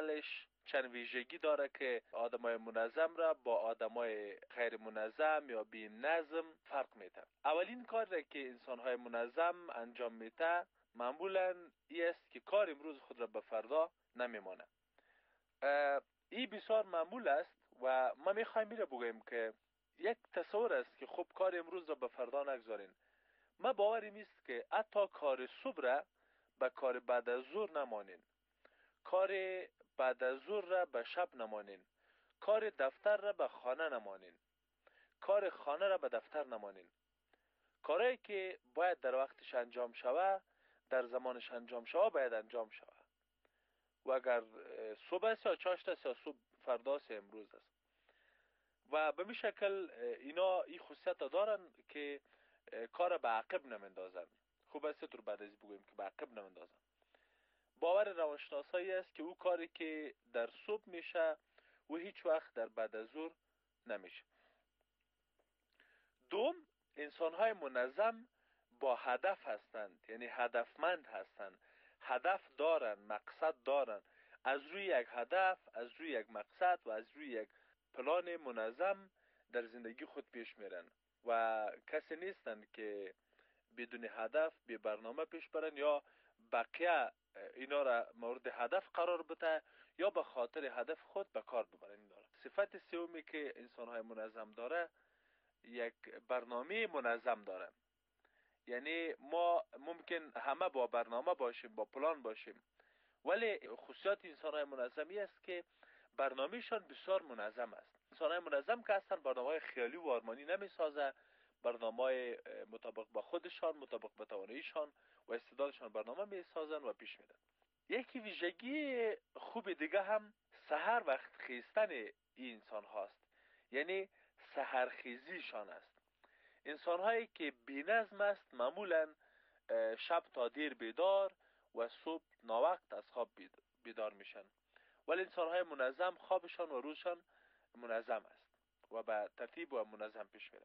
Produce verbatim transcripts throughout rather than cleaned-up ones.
عملش چند ویژگی داره که آدمای منظم را با آدمای غیر منظم یا بی نظم فرق میده. اولین کار را که انسان‌های منظم انجام میده معمولاً این است که کار امروز خود را به فردا نمیمانه. این بسیار معمول است و ما میخوایم میره بگویم که یک تصور است که خب کار امروز را به فردا نگذارین. ما باوریم است که حتی کار صبح را به کار بعد از ظهر نمانین، کار بعد از ظهر را به شب نمانین، کار دفتر را به خانه نمانین، کار خانه را به دفتر نمانین. کارهایی که باید در وقتش انجام شوه در زمانش انجام شوه باید انجام شوه و اگر صبح است یا چاشت است یا صبح فرداست یا امروز است. و به می شکل اینا این خصوصیت دارن که کار به عقب نمیندازن. خوب است تو بعد از بگویم که به عقب نمیندازن. باور روانشناسایی است که او کاری که در صبح میشه و هیچ وقت در بعد از ظهر نمیشه. دوم، انسان‌های منظم با هدف هستند، یعنی هدفمند هستند، هدف دارن، مقصد دارن، از روی یک هدف، از روی یک مقصد و از روی یک پلان منظم در زندگی خود پیش میرن و کسی نیستن که بدون هدف بی برنامه پیش برن یا بقیه اینا را مورد هدف قرار بده یا به خاطر هدف خود به کار ببرن. اینا را. صفت سومی که انسان‌های منظم داره یک برنامه منظم دارن. یعنی ما ممکن همه با برنامه باشیم، با پلان باشیم، ولی خصوصیات انسان‌های منظمی است که برنامه‌شان بسیار منظم است. انسان‌های منظم که هستن برنامه‌های خیالی و آرمانی نمی‌سازه، برنامه‌های مطابق با خودشان، مطابق با تواناییشان و استعدادشان برنامه می‌سازن و پیش میرن. یکی ویژگی خوب دیگه هم سحر وقت خیستن این انسان هاست، یعنی سحرخیزیشان است. انسان‌هایی که بی‌نظم است معمولاً شب تا دیر بیدار و صبح ناوقت از خواب بیدار میشن، ولی انسان‌های منظم خوابشان و روزشان منظم است و به ترتیب و منظم پیش میرن.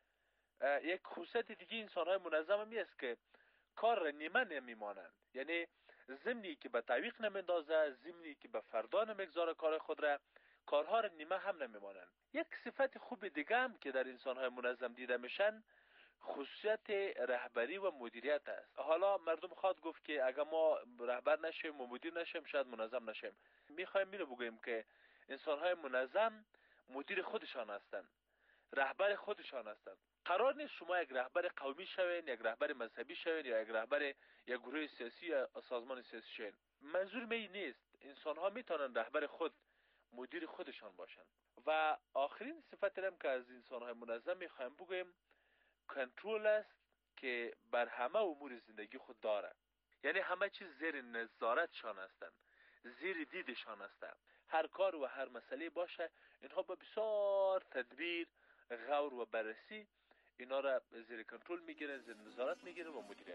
یک خصوصیت دیگه انسان‌های منظم هم است که کار را نیمه نمیمانند، یعنی ضمنی که به تعویق نمیندازه، ضمنی که به فردا نمیگذاره کار خود را، کارها را نیمه هم نمیمانند. یک صفت خوب دیگه هم که در انسان‌های منظم دیده میشن خصوصیت رهبری و مدیریت است. حالا مردم خواهد گفت که اگر ما رهبر نشیم و مدیر نشیم شاید منظم نشیم. میخوایم اینو بگویم که انسان‌های منظم مدیر خودشان هستند، رهبر خودشان هستند. قرار نیست شما یک رهبر قومی شوین، یک رهبر مذهبی شوین یا یک رهبر یک گروه سیاسی یا سازمان سیاسی شوین. منظور می نیست. انسان‌ها میتونن رهبر خود، مدیر خودشان باشند. و آخرین صفت هم که از انسان‌های منظم میخوایم بگویم کنترل است که بر همه امور زندگی خود داره. یعنی همه چیز زیر نظارتشان هستند، زیر دیدشان هستند. هر کار و هر مسئله باشه اینها با بسیار تدبیر، غور و بررسی اینا را زیر کنترل میگیرن، زیر نظارت میگیرن و مدیریت.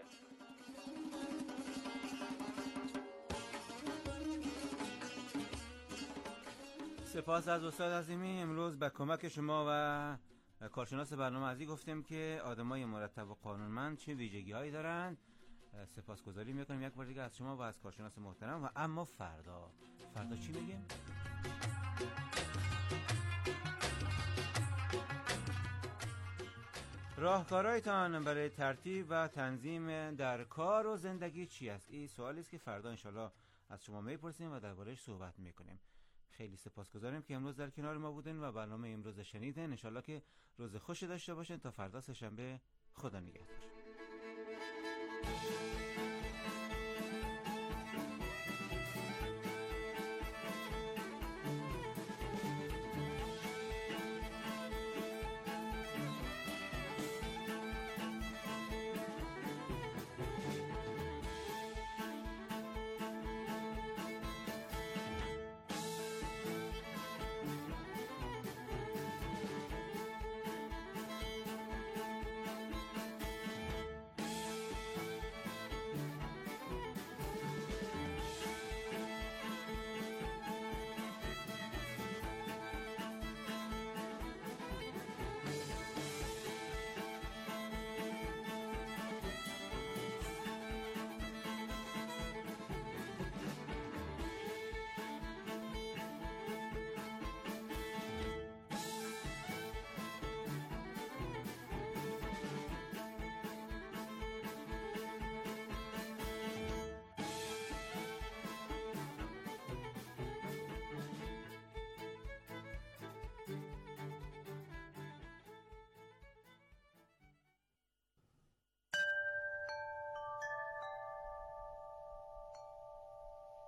سپاس از استاد عظیمی. امروز به کمک شما و کارشناس برنامه ازی گفتیم که آدمای مرتب و قانونمند چه ویژگی‌هایی دارند. سپاسگزاری میکنیم یک بار دیگه از شما و از کارشناس محترم. و اما فردا فردا چی میگیم؟ راهکارهایتان برای ترتیب و تنظیم در کار و زندگی چی است؟ این سوالی است که فردا انشالله از شما میپرسیم و درباره‌اش صحبت میکنیم. خیلی سپاسگزاریم که امروز در کنار ما بودین و برنامه امروز شنیدین. انشالله که روز خوشی داشته باشین. تا فردا سه‌شنبه، خدا نگهدار.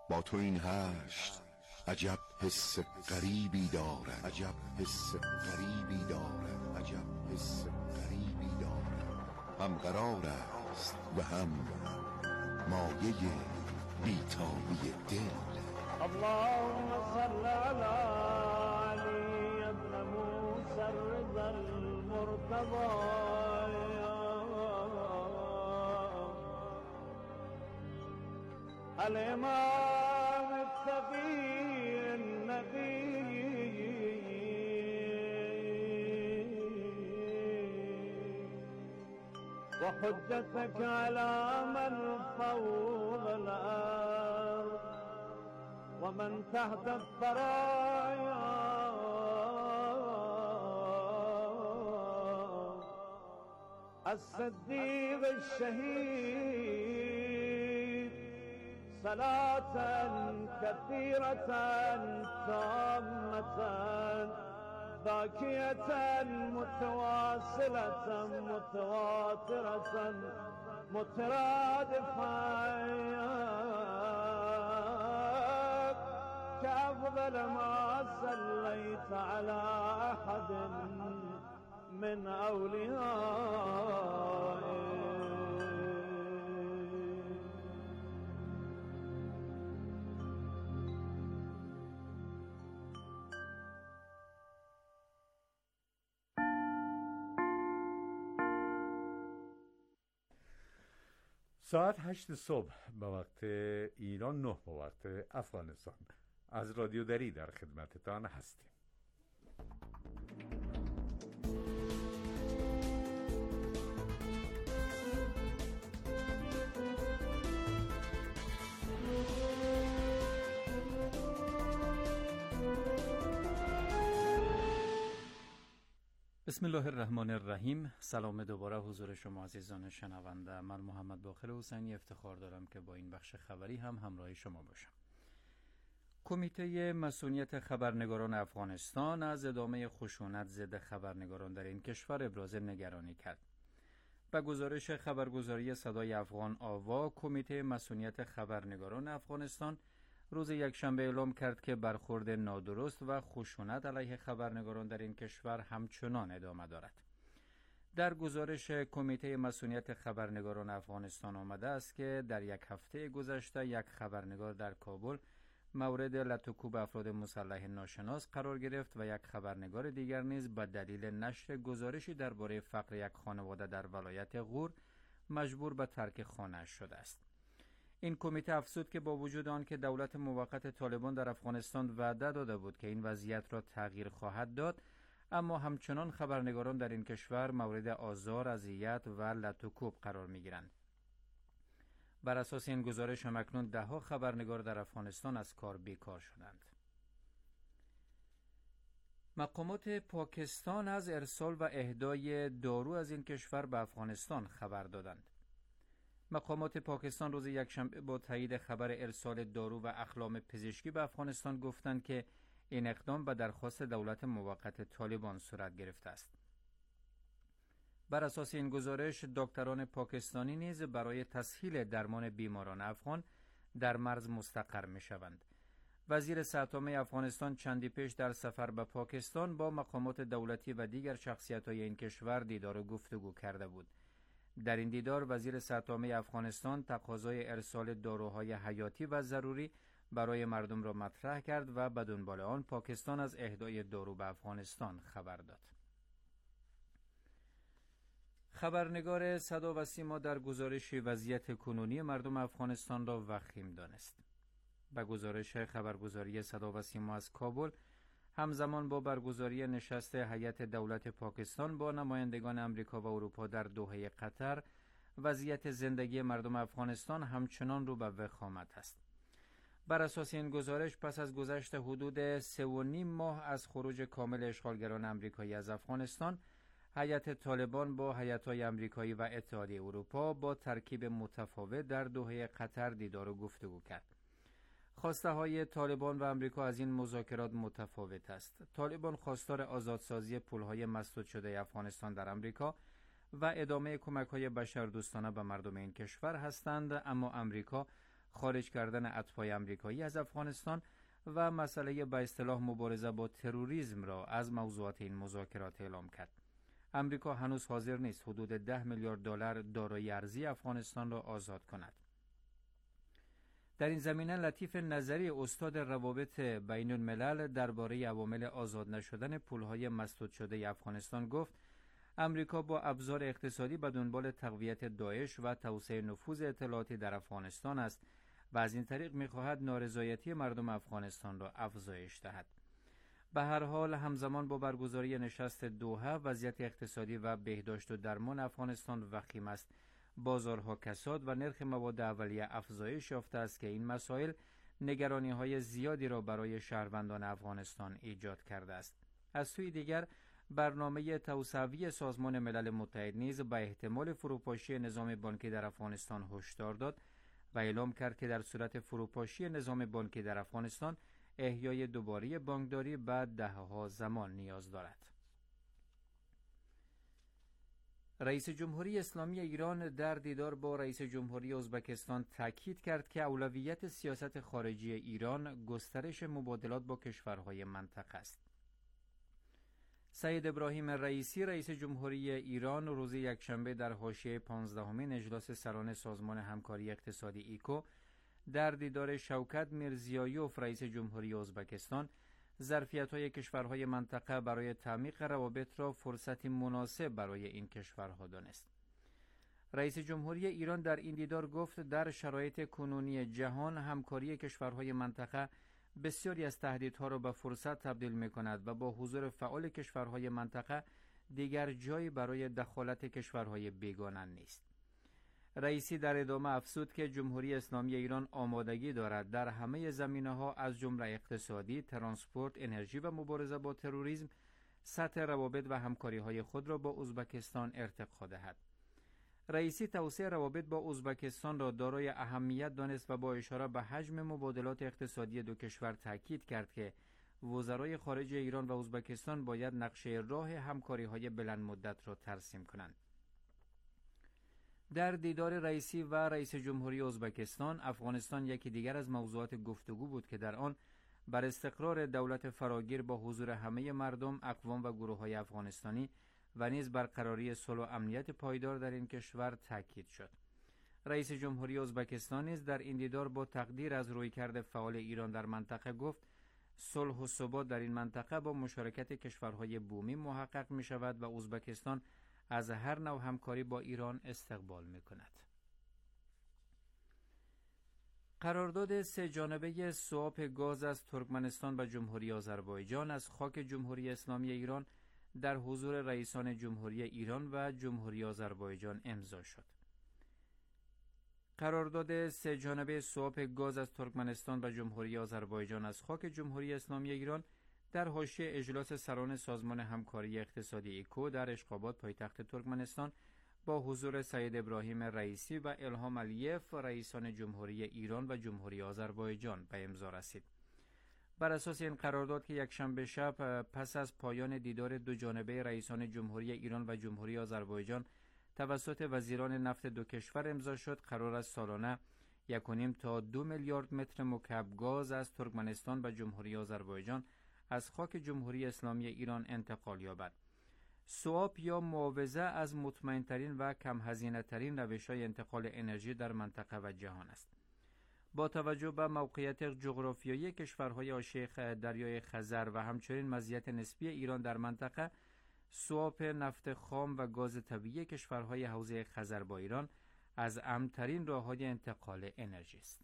با تو این هشت عجب حس غریبی دارد، عجب حس غریبی دارد، عجب حس غریبی دارد. هم قرار است و هم مایه بیتابی دل. اللهم صل على علي ابن موسى الرضا المرتضى الإمام التقي النبي وحجتك على من فوق الأرض ومن تحت الثرايا الصديق الشهيد صلاة كثيرة تامة باكية متواصلة متواترة مترادفة كأفضل ما صليت على أحد من أوليائك. ساعت هشت صبح به وقت ایران، نه به وقت افغانستان. از رادیو دری در خدمتتان هستیم. بسم الله الرحمن الرحیم. سلام دوباره حضور شما عزیزان شنونده. من محمد باقر حسینی افتخار دارم که با این بخش خبری هم همراه شما باشم. کمیته مسئولیت خبرنگاران افغانستان از ادامه خشونت ضد خبرنگاران در این کشور ابراز نگرانی کرد. به گزارش خبرگزاری صدای افغان آوا، کمیته مسئولیت خبرنگاران افغانستان روز یکشنبه اعلام کرد که برخورد نادرست و خشونت علیه خبرنگاران در این کشور همچنان ادامه دارد. در گزارش کمیته مسئولیت خبرنگاران افغانستان آمده است که در یک هفته گذشته یک خبرنگار در کابل مورد لطوکوب افراد مسلح ناشناس قرار گرفت و یک خبرنگار دیگر نیز به دلیل نشر گزارشی درباره فقر یک خانواده در ولایت غور مجبور به ترک خانه شده است. این کمیته افزود که با وجود آن که دولت موقت طالبان در افغانستان وعده داده بود که این وضعیت را تغییر خواهد داد، اما همچنان خبرنگاران در این کشور مورد آزار، اذیت و لطوکوب قرار می‌گیرند. بر اساس این گزارش همکنون ده ها خبرنگار در افغانستان از کار بیکار شدند. مقامات پاکستان از ارسال و اهدای دارو از این کشور به افغانستان خبر دادند. مقامات پاکستان روز یکشنبه با تایید خبر ارسال دارو و اقلام پزشکی به افغانستان گفتند که این اقدام به درخواست دولت موقت طالبان صورت گرفته است. بر اساس این گزارش، دکتران پاکستانی نیز برای تسهیل درمان بیماران افغان در مرز مستقر می شوند. وزیر صحت عامه افغانستان چندی پیش در سفر به پاکستان با مقامات دولتی و دیگر شخصیت‌های این کشور دیدار و گفتگو کرده بود. در این دیدار وزیر صحت عامه افغانستان تقاضای ارسال داروهای حیاتی و ضروری برای مردم را مطرح کرد و به دنبال آن پاکستان از اهدای دارو به افغانستان خبر داد. خبرنگار صدا و سیما در گزارش وضعیت کنونی مردم افغانستان را وخیم دانست. به گزارش خبرگزاری صدا و سیما از کابل، همزمان با برگزاری نشست هیئت دولت پاکستان با نمایندگان امریکا و اروپا در دوحه قطر، وضعیت زندگی مردم افغانستان همچنان رو به وخامت است. بر اساس این گزارش، پس از گذشت حدود سه و نیم ماه از خروج کامل اشغالگران امریکایی از افغانستان، هیئت طالبان با هیئت‌های امریکایی و اتحادیه اروپا با ترکیب متفاوت در دوحه قطر دیدار و گفتگو کرد. خواسته های طالبان و امریکا از این مذاکرات متفاوت است. طالبان خواستار آزادسازی پل‌های مسدود شده افغانستان در امریکا و ادامه کمک‌های بشردوستانه به مردم این کشور هستند، اما امریکا خارج کردن اتباع آمریکایی از افغانستان و مسئله به اصطلاح مبارزه با تروریسم را از موضوعات این مذاکرات اعلام کرد. آمریکا هنوز حاضر نیست حدود ده میلیارد دلار دارایی ارزی افغانستان را آزاد کند. در این زمینه لطیف نظری استاد روابط بین الملل درباره عوامل آزاد نشدن پولهای مسدود شده افغانستان گفت امریکا با ابزار اقتصادی به دنبال تقویت داعش و توسعه نفوذ اطلاعاتی در افغانستان است و از این طریق می‌خواهد نارضایتی مردم افغانستان را افزایش دهد. به هر حال همزمان با برگزاری نشست دوحه وضعیت اقتصادی و بهداشت و درمان افغانستان وخیم است. بازارها کساد و نرخ مواد اولیه افزایش یافته است که این مسائل نگرانی‌های زیادی را برای شهروندان افغانستان ایجاد کرده است. از سوی دیگر برنامه توسعوی سازمان ملل متحد نیز به احتمال فروپاشی نظام بانکی در افغانستان هشدار داد و اعلام کرد که در صورت فروپاشی نظام بانکی در افغانستان احیای دوباره بانکداری بعد دهه‌ها زمان نیاز دارد. رئیس جمهوری اسلامی ایران در دیدار با رئیس جمهوری ازبکستان تاکید کرد که اولویت سیاست خارجی ایران گسترش مبادلات با کشورهای منطقه است. سید ابراهیم رئیسی رئیس جمهوری ایران روز یکشنبه در حاشیه پانزدهمین اجلاس سران سازمان همکاری اقتصادی ایکو در دیدار شوکت میرزیایوف رئیس جمهوری ازبکستان ظرفیت‌های کشورهای منطقه برای تعمیق روابط را فرصتی مناسب برای این کشورها دانست. رئیس جمهوری ایران در این دیدار گفت در شرایط کنونی جهان همکاری کشورهای منطقه بسیاری از تهدیدها را به فرصت تبدیل می‌کند و با حضور فعال کشورهای منطقه دیگر جایی برای دخالت کشورهای بیگانه نیست. رئیسی در ادامه افزود که جمهوری اسلامی ایران آمادگی دارد در همه زمینه‌ها از جمله اقتصادی، ترانسپورت، انرژی و مبارزه با تروریسم سطح روابط و همکاری‌های خود را با ازبکستان ارتقا دهد. رئیسی توسعه روابط با ازبکستان را دارای اهمیت دانست و با اشاره به حجم مبادلات اقتصادی دو کشور تاکید کرد که وزرای خارجه ایران و ازبکستان باید نقشه راه همکاری‌های بلند مدت را ترسیم کنند. در دیدار رئیسی و رئیس جمهوری ازبکستان، افغانستان یکی دیگر از موضوعات گفتگو بود که در آن بر استقرار دولت فراگیر با حضور همه مردم، اقوام و گروه‌های افغانستانی و نیز برقراری صلح و امنیت پایدار در این کشور تاکید شد. رئیس جمهوری ازبکستان نیز در این دیدار با تقدیر از رویکرد فعال ایران در منطقه گفت صلح و ثبات در این منطقه با مشارکت کشورهای بومی محقق می شود و ازبکستان از هر نوع همکاری با ایران استقبال می کند. قرارداد سه جانبه سواپ گاز از ترکمنستان و جمهوری آذربایجان از خاک جمهوری اسلامی ایران در حضور رئیسان جمهوری ایران و جمهوری آذربایجان امضا شد. قرارداد سه جانبه سواپ گاز از ترکمنستان و جمهوری آذربایجان از خاک جمهوری اسلامی ایران در حاشیه اجلاس سران سازمان همکاری اقتصادی ایکو در اشخاباد پایتخت ترکمنستان با حضور سید ابراهیم رئیسی و الهام علیف رئیسان جمهوری ایران و جمهوری آذربایجان به امضا رسید. بر اساس این قرارداد که یکشنبه شب پس از پایان دیدار دو جانبه رئیسان جمهوری ایران و جمهوری آذربایجان توسط وزیران نفت دو کشور امضا شد، قرار است سالانه یک و نیم تا دو میلیارد متر مکعب گاز از ترکمنستان و جمهوری آذربایجان از خاک جمهوری اسلامی ایران انتقال یابد. سواپ یا معاوضه از مطمئن‌ترین و کم هزینه‌ترین روش‌های انتقال انرژی در منطقه و جهان است. با توجه به موقعیت جغرافیایی کشورهای حاشیه دریای خزر و همچنین مزیت نسبی ایران در منطقه، سواپ نفت خام و گاز طبیعی کشورهای حوزه خزر با ایران از امن‌ترین راه‌های انتقال انرژی است.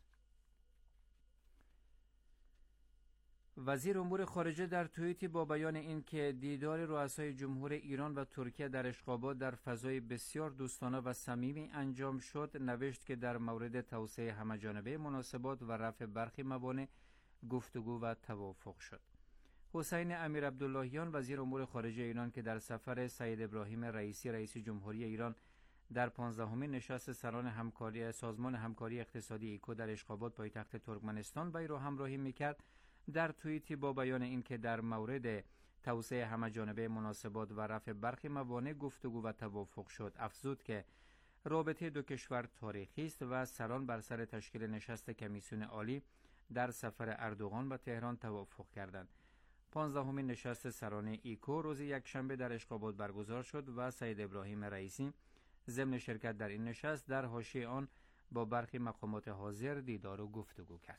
وزیر امور خارجه در توییتی با بیان این که دیدار رؤسای جمهور ایران و ترکیه در اشخاباد در فضای بسیار دوستانه و صمیمی انجام شد، نوشت که در مورد توسعه همه‌جانبه مناسبات و رفع برخی موانع گفتگو و توافق شد. حسین امیر عبداللهیان وزیر امور خارجه ایران که در سفر سید ابراهیم رئیسی رئیس جمهوری ایران در پانزدهمین نشست سران همکاری سازمان همکاری اقتصادی ایکو در اشخاباد پایتخت ترکمنستان وی را همراهی می‌کرد، در توییتی با بیان اینکه در مورد توسعه همه‌جانبه مناسبات و رفع برخی موانع گفتگو و توافق شد، افزود که رابطه دو کشور تاریخی است و سران بر سر تشکیل نشست کمیسیون عالی در سفر اردوغان به تهران توافق کردند. پانزدهمین نشست سران ایکو روز یکشنبه در اشقاباد برگزار شد و سید ابراهیم رئیسی ضمن شرکت در این نشست در حاشیه آن با برخی مقامات حاضر دیدار و گفتگو کرد.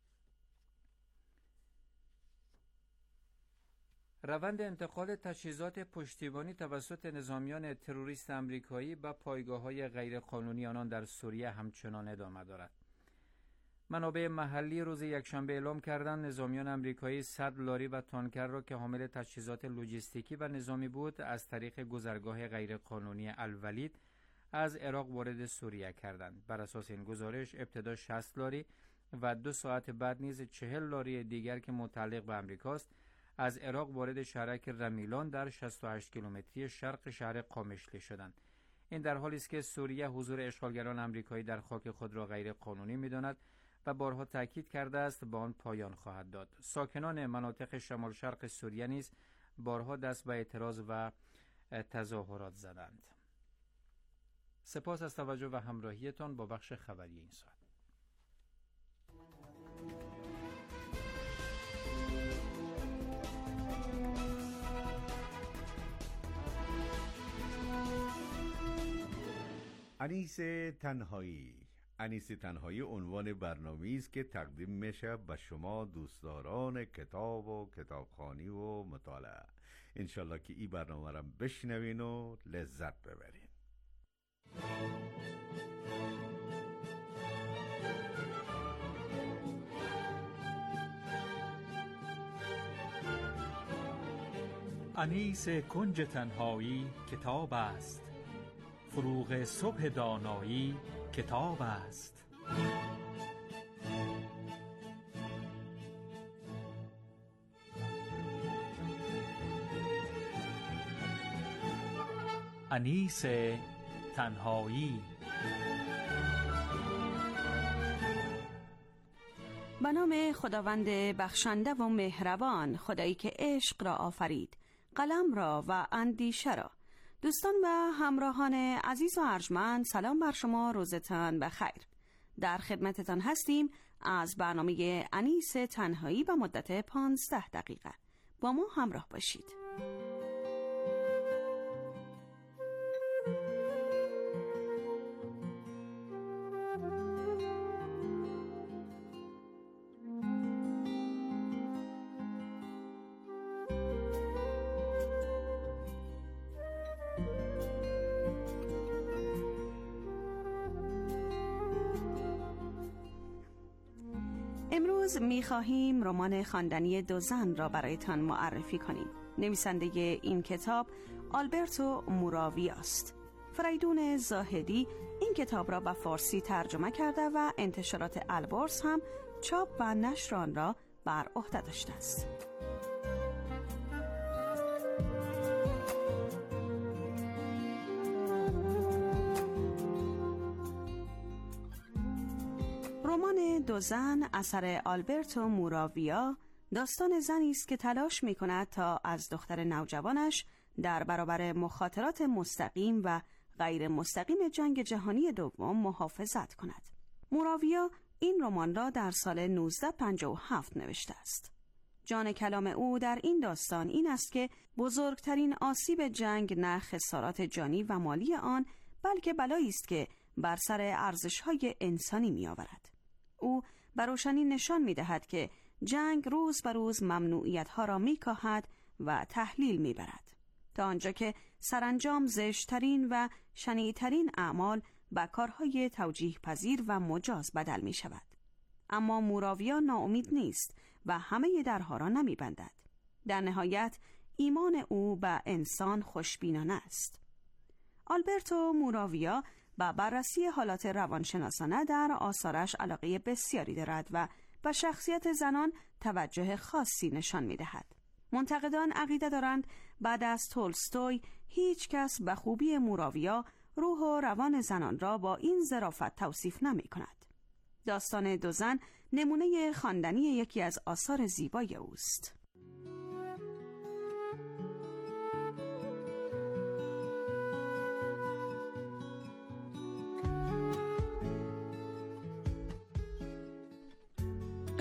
روند انتقال تجهیزات پشتیبانی توسط نظامیان تروریست آمریکایی به پایگاه‌های غیرقانونی آنان در سوریه همچنان ادامه دارد. منابع محلی روز یکشنبه اعلام کردند نظامیان آمریکایی صد لاری و تانکر را که حامل تجهیزات لوجستیکی و نظامی بود از طریق گذرگاه غیرقانونی الولید از عراق وارد سوریه کردند. بر اساس این گزارش ابتدا شصت لاری و دو ساعت بعد نیز چهل لاری دیگر که متعلق به آمریکاست از عراق وارد شهرک رمیلان در شصت و هشت کیلومتری شرق شهر قامشلی شدند. این در حالی است که سوریه حضور اشغالگران آمریکایی در خاک خود را غیر قانونی می‌داند و بارها تاکید کرده است با آن پایان خواهد داد. ساکنان مناطق شمال شرق سوریه نیز بارها دست به اعتراض و تظاهرات زدند. سپاس از توجه و همراهیتان با بخش خبری این ساعت. انیس تنهایی انیس تنهایی عنوان برنامه‌ای است که تقدیم میشه به شما دوستداران کتاب و کتابخوانی و مطالعه. انشالله که این برنامه را بشنوین و لذت ببرین. انیس کنج تنهایی کتاب است، فروغ صبح دانایی کتاب است. انیس تنهایی. به نام خداوند بخشنده و مهربان، خدایی که عشق را آفرید، قلم را و اندیشه را. دوستان و همراهان عزیز و ارجمند، سلام بر شما، روزتان بخیر. در خدمتتان هستیم از برنامه انیس تنهایی به مدت پانزده دقیقه. با ما همراه باشید. امروز می‌خواهیم رمان خواندنی دو زن را برایتان معرفی کنیم. نویسنده این کتاب آلبرتو موراویا است. فریدون زاهدی این کتاب را به فارسی ترجمه کرده و انتشارات البرز هم چاپ و نشر آن را بر عهده داشته است. رمان دو زن اثر آلبرتو موراویا داستان زنی است که تلاش می‌کند تا از دختر نوجوانش در برابر مخاطرات مستقیم و غیر مستقیم جنگ جهانی دوم محافظت کند. موراویا این رمان را در سال نوزده پنجاه و هفت نوشته است. جان کلام او در این داستان این است که بزرگترین آسیب جنگ نه خسارات جانی و مالی آن، بلکه بلایی است که بر سر ارزش‌های انسانی می‌آورد. او به روشنی نشان می‌دهد که جنگ روز به روز ممنوعیت‌ها را می‌کاهد و تحلیل می‌برد، تا آنجا که سرانجام زشت‌ترین و شنیع‌ترین اعمال به کارهای توجیه پذیر و مجاز بدل می‌شود. اما موراویا ناامید نیست و همه درها را نمی‌بندد. در نهایت ایمان او به انسان خوشبینانه است. آلبرتو موراویا با بررسی حالات روانشناسانه در آثارش علاقه بسیاری دارد و به شخصیت زنان توجه خاصی نشان می‌دهد. منتقدان عقیده دارند بعد از تولستوی هیچ کس به خوبی موراویا روح و روان زنان را با این ظرافت توصیف نمی‌کند. داستان دو زن نمونه خواندنی یکی از آثار زیبای اوست.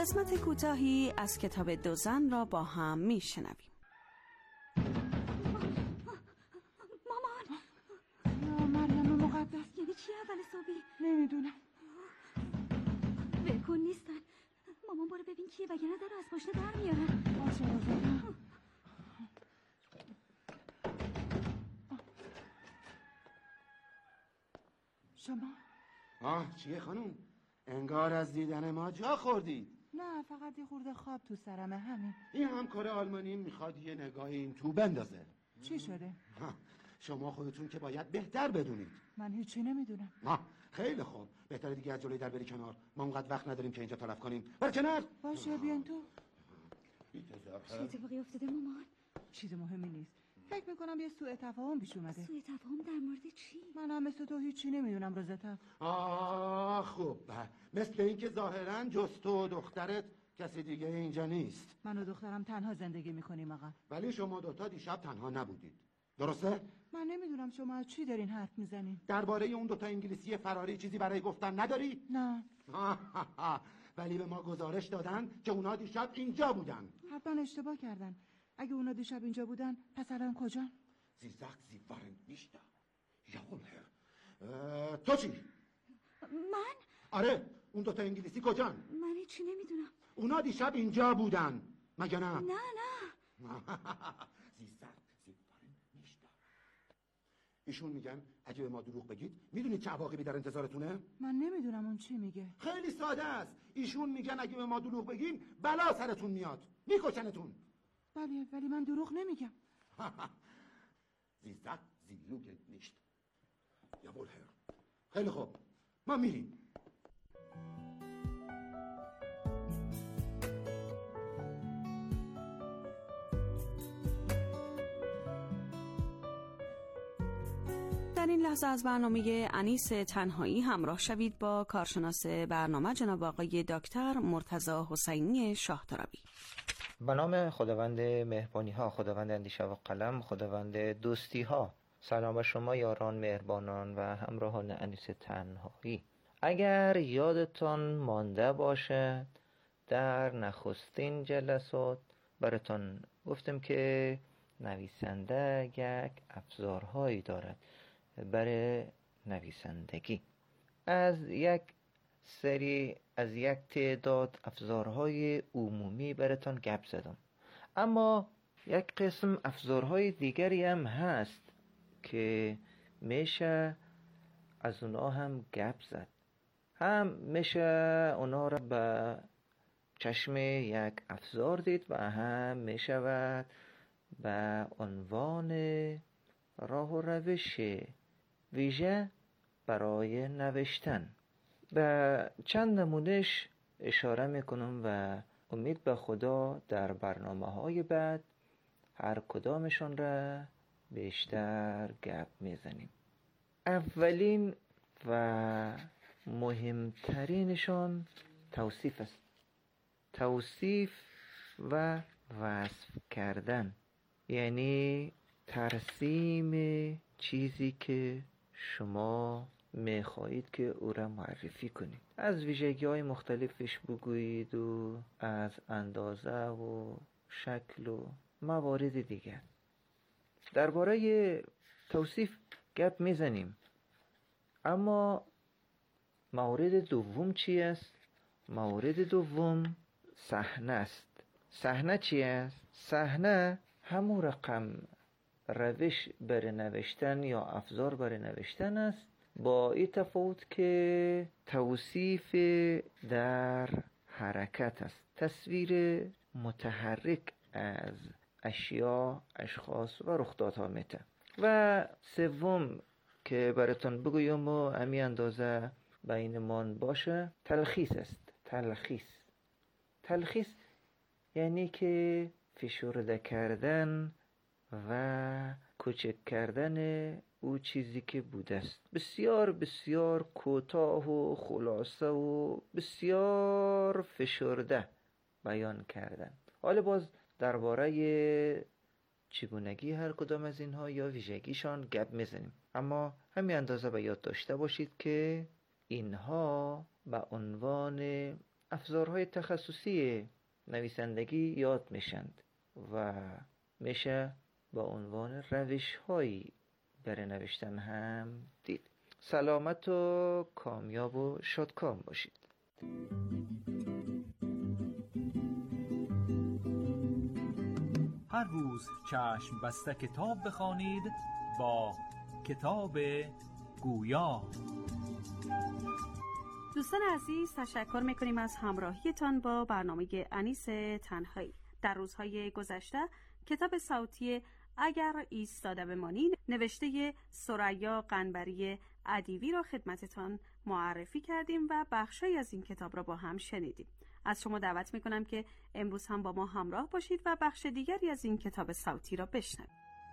قسمت کوتاهی از کتاب دو زن را با هم میشنویم. مامان یا مریم مقدس، یعنی چی اول صبحی؟ نمیدونم. بکن نیستن. مامان برو ببین کیه، وگرنه در از پشت در میارن. باشه آزادم. شما؟ آه چیه خانم؟ انگار از دیدن ما جا خوردید. نه فقط یه خورده خواب تو سرمه، همین. این همکار آلمانی میخواد یه نگاه این تو بندازه. چی شده؟ شما خودتون که باید بهتر بدونید. من هیچی نمیدونم. آه خیلی خوب، بهتره دیگه از جلوی در بری کنار. ما اونقدر وقت نداریم که اینجا تلف کنیم. بر کنار. باشه بیاین تو. چه اتفاقی افتاده مامان؟ چیز مهمی نیست. فکر میکنم یه سوء تفاهم پیش اومده. سوء تفاهم در مورد چی؟ من هم مثل تو هیچی نمیدونم روزتا. آه خوب، مثل اینکه ظاهرا جز تو و دخترت کسی دیگه اینجا نیست. من و دخترم تنها زندگی میکنیم آقا. ولی شما دوتا دیشب تنها نبودید، درسته؟ من نمیدونم شما از چی دارین حرف میزنین. درباره اون دوتا انگلیسی فراری چیزی برای گفتن نداری؟ نه. ولی به ما گزارش دادن که اونا دیشب اینجا بودن. حتما اشتباه کردن. اگه اونا دیشب اینجا بودن پس الان کجا؟ Sie sagt, sie waren nicht da. Jawohl, Herr. تو چی؟ من؟ آره، اون دوتا انگلیسی کجان؟ من هیچی نمیدونم. اونا دیشب اینجا بودن، مگه نه؟ نه نه. Sie sagt, sie waren nicht da. ایشون میگن اگه به ما دروغ بگید میدونید چه عواقبی در انتظارتونه؟ من نمیدونم اون چی میگه. خیلی ساده است. ایشون میگن اگه به ما دروغ بگین بلا سرتون میاد، میکشنتون. بله ولی من دروغ نمیگم. Sie sagt, sie lügen nicht. Jawohl, Herr. خیلی خوب، ما میریم. در این لحظه از برنامه انیس تنهایی همراه شوید با کارشناس برنامه جناب آقای دکتر مرتضی حسینی شاهترابی. به نام خداوند مهربانی ها، خداوند اندیشه و قلم، خداوند دوستی ها. سلام به شما یاران مهربانان و همراهان انیس تنهایی. اگر یادتان مانده باشد در نخستین جلسات براتون گفتم که نویسنده یک ابزارهایی دارد برای نویسندگی. از یک سری از یک تعداد ابزارهای عمومی براتون گپ زدم، اما یک قسم ابزارهای دیگری هم هست که میشه از اونا هم گپ زد. هم میشه اونا را به چشم یک ابزار دید و هم میشود به عنوان راه و روش ویژه برای نوشتن. به چند نمونش اشاره میکنم و امید به خدا در برنامه های بعد هر کدامشون را بیشتر گپ میزنیم. اولین و مهمترینشون توصیف است. توصیف و وصف کردن، یعنی ترسیم چیزی که شما میخواهید که او را معرفی کنید. از ویژگی های مختلفش بگویید و از اندازه و شکل و موارد دیگر. درباره توصیف گپ میزنیم، اما مورد دوم چی است؟ مورد دوم صحنه است. صحنه چی است؟ صحنه همون رقم روش برای نوشتن یا افزار برای نوشتن است، با این تفاوت که توصیف در حرکت است. تصویر متحرک از اشیا، اشخاص و رخدادها میته. و سوم که براتون بگویم و همین اندازه بینمان باشه، تلخیص است. تلخیص تلخیص یعنی که فشرده کردن و کوچک کردن او چیزی که بوده است. بسیار بسیار کوتاه و خلاصه و بسیار فشرده بیان کردن. حالا باز درباره چگونگی هر کدام از اینها یا ویژگیشان گپ میزنیم، اما همین اندازه به یاد داشته باشید که اینها به عنوان افزارهای تخصصی نویسندگی یاد میشند و میشه با عنوان روش‌هایی برای نوشتن هم دید. سلامت و کامیاب و شادکام باشید. هر روز چشم بسته کتاب بخوانید با کتاب گویا. دوستان عزیز، تشکر میکنیم از همراهیتان با برنامه انیس تنهایی. در روزهای گذشته کتاب صوتی اگر ایستاده بمانی نوشته ثریا قنبری ادیبی را خدمتتان معرفی کردیم و بخشی از این کتاب را با هم شنیدیم. از شما دعوت میکنم که امروز هم با ما همراه باشید و بخش دیگری از این کتاب صوتی را بشنوید.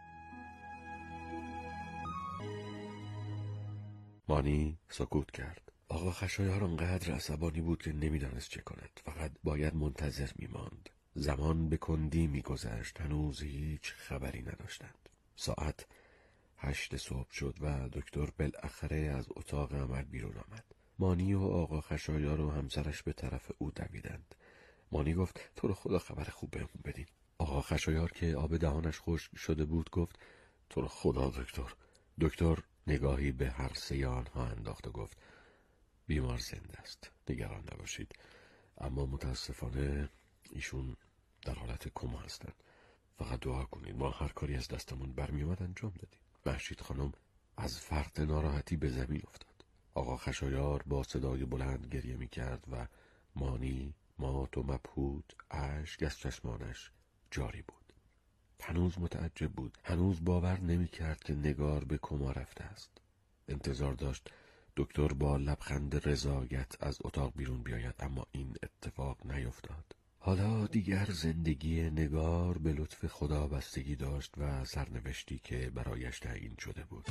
مانی سکوت کرد. آقا خشایار انقدر عصبانی بود که نمیدانست چه کند. فقط باید منتظر میماند. زمان به کندی میگذشت. هنوز هیچ خبری نداشتند. ساعت هشت صبح شد و دکتر بالاخره از اتاق عمل بیرون آمد. مانی و آقا خشایار و همسرش به طرف او دویدند. مانی گفت تو رو خدا خبر خوب بهمون بدین. آقا خشایار که آب دهانش خشک شده بود گفت تو رو خدا دکتر. دکتر نگاهی به هر سه آنها انداخت و گفت بیمار زنده است، نگران نباشید، اما متاسفانه ایشون در حالت کما هستند. فقط دعا کنید. ما هر کاری از دستمون برمی اومد انجام دادیم. مهشید خانم از فرط ناراحتی به زمین افتاد. آقا خشایار با صدای بلند گریه می کرد و مانی مات و مبهوت اشک از چشمانش جاری بود. هنوز متعجب بود. هنوز باور نمی کرد که نگار به کما رفته است. انتظار داشت دکتر با لبخند رضایت از اتاق بیرون بیاید، اما این اتفاق نیفتاد. حالا دیگر زندگی نگار به لطف خدا بستگی داشت و سرنوشتی که برایش تعیین شده بود.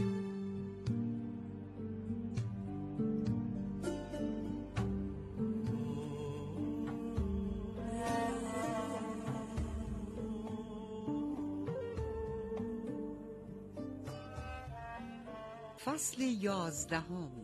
فصل یازدهم.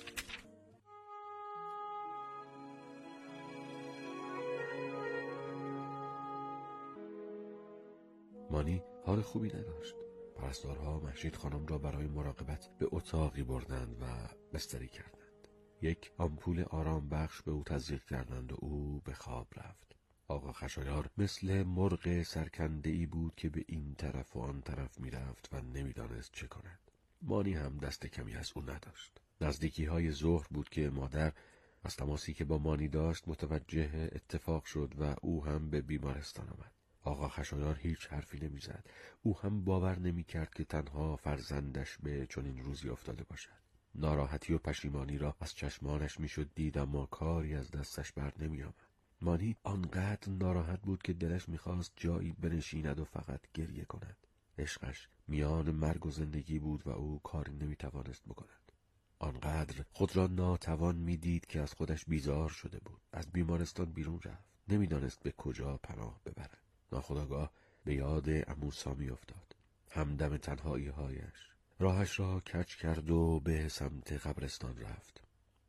مانی حال خوبی نداشت. پرستارها مهشید خانم را برای مراقبت به اتاقی بردند و بستری کردند. یک آمپول آرام بخش به او تزریق کردند و او به خواب رفت. آقا خشایار مثل مرغ سرکنده‌ای بود که به این طرف و آن طرف می رفت و نمیدانست چه کند. مانی هم دست کمی از او نداشت. نزدیکی های ظهر بود که مادر از تماسی که با مانی داشت متوجه اتفاق شد و او هم به بیمارستان آمد. آقا خشایار هیچ حرفی نمی زد. او هم باور نمی کرد که تنها فرزندش به چنین روزی افتاده باشد. ناراحتی و پشیمانی را از چشمانش می شد دید، اما کاری از دستش بر نمی آمد. مانی آنقدر ناراحت بود که دلش می خواست جایی بنشیند و فقط گریه کند. عشقش میان مرگ و زندگی بود و او کاری نمی توانست بکند. آنقدر خود را ناتوان می دید که از خودش بیزار شده بود. از بیمارستان بیرون رفت. نمیدانست به کجا پناه ببرد. ناخودآگاه به یاد عمو سامی افتاد. همدم تنهایی هایش. راهش را کج کرد و به سمت قبرستان رفت.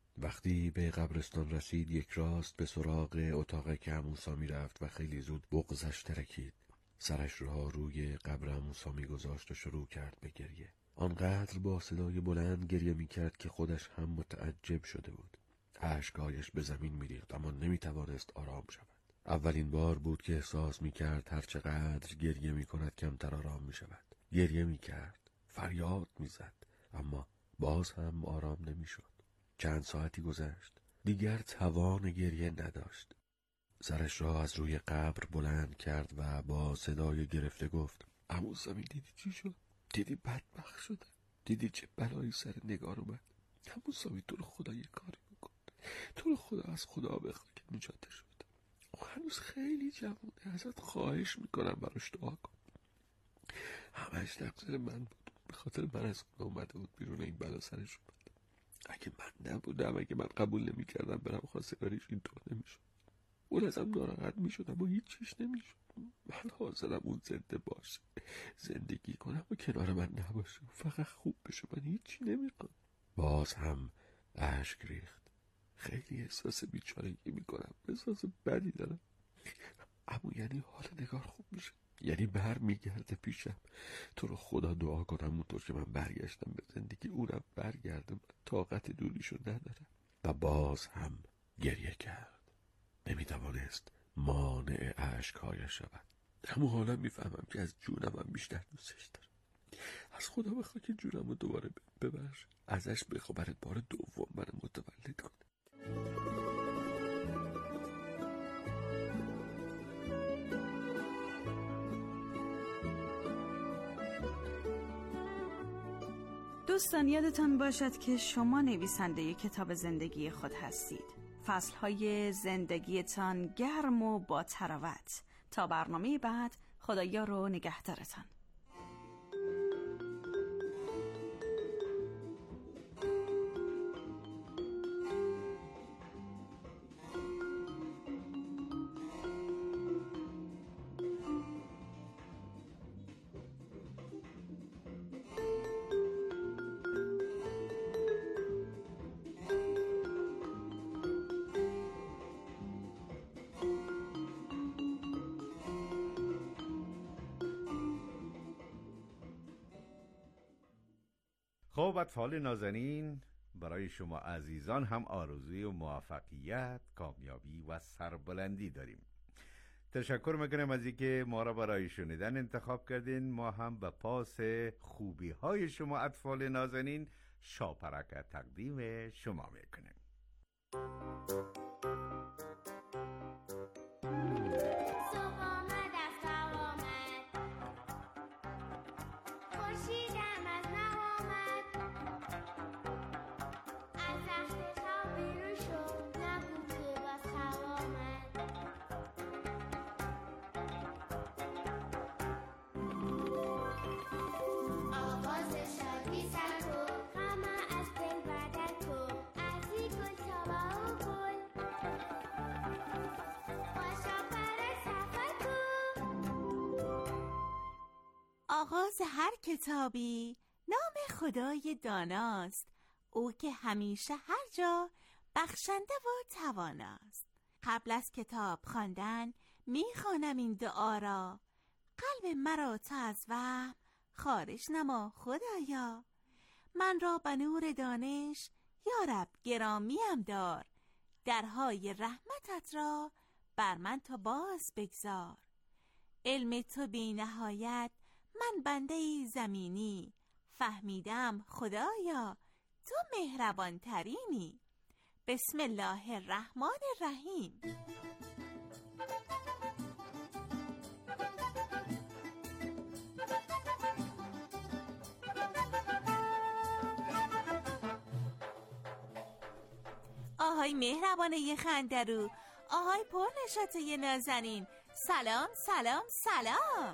وقتی به قبرستان رسید یک راست به سراغ اتاق که عمو سامی رفت و خیلی زود بغضش ترکید. سرش را روی قبر عمو سامی گذاشت و شروع کرد به گریه. آنقدر با صدای بلند گریه می کرد که خودش هم متعجب شده بود. اشک‌هایش به زمین می ریخت، اما نمی توانست آرام شود. اولین بار بود که احساس می کرد هر چقدر گریه می کند کمتر آرام می شود. گریه می کرد، فریاد می زد، اما باز هم آرام نمی شد. چند ساعتی گذشت. دیگر توان گریه نداشت. سرش را از روی قبر بلند کرد و با صدای گرفته گفت عمو سامی دیدی چی شد؟ دیدی بدبخت شده؟ دیدی چه بلایی سر نگار اومد؟ عمو سامی تو رو خدا یه کاری بکن. تو رو خدا از خدا بخواه که نجاتش بده. هنوز خیلی جوونه، ازت خواهش میکنم براش دعا کن. همش تقصیر من بود. به خاطر من از خونه اومده بود بیرون، این بلا سرش اومد. اگه من نبودم، اگه من قبول نمی کردم برم خواستگاریش، این طور نمیشد. اون ازم ناراحت میشد اما هیچ چیش نمیشد. من حاضرم اون زنده باشه، زندگی کنم و کنار من نباشه، فقط خوب بشه. من هیچی نمیخوام. باز هم اشک ریخت. خیلی احساس بیچارگی میکنم، احساس بدی دارم. اما یعنی حال نگار خوب میشه، یعنی بر میگرده پیشم. تو رو خدا دعا کنم اونطور که من برگشتم به زندگی اونم برگرده. من طاقت دوریشو ندارم. و باز هم گریه کرد. نمیتوانست مانع اشک‌هایش شود. اما حالا میفهمم که از جونم هم بیشتر دوستش دارم. از خدا بخوا که جونم رو دوباره ببخش، ازش بخوا برای بار دوم منو متولد کنه. دوستان یادتان باشد که شما نویسنده کتاب زندگی خود هستید. فصلهای زندگیتان گرم و با تراوت. تا برنامه بعد، خدایا رو نگهدارتان. خب اطفال نازنین، برای شما عزیزان هم آرزوی و موفقیت، کامیابی و سربلندی داریم. تشکر میکنم از اینکه ما را برای شنیدن انتخاب کردین. ما هم به پاس خوبی های شما اطفال نازنین شاپرک تقدیم شما میکنیم. آغاز هر کتابی نام خدای داناست، او که همیشه هر جا بخشنده و تواناست. قبل از کتاب خواندن میخوانم این دعا را، قلب مرا تا از وهم خارج نما خدایا. من را به نور دانش یارب گرامیم دار، درهای رحمتت را بر من تو باز بگذار. علم تو بی نهایت، من بنده زمینی، فهمیدم خدایا تو مهربان ترینی. بسم الله الرحمن الرحیم. آهای مهربانه خندرو، آهای پر نشاطه نازنین، سلام سلام سلام.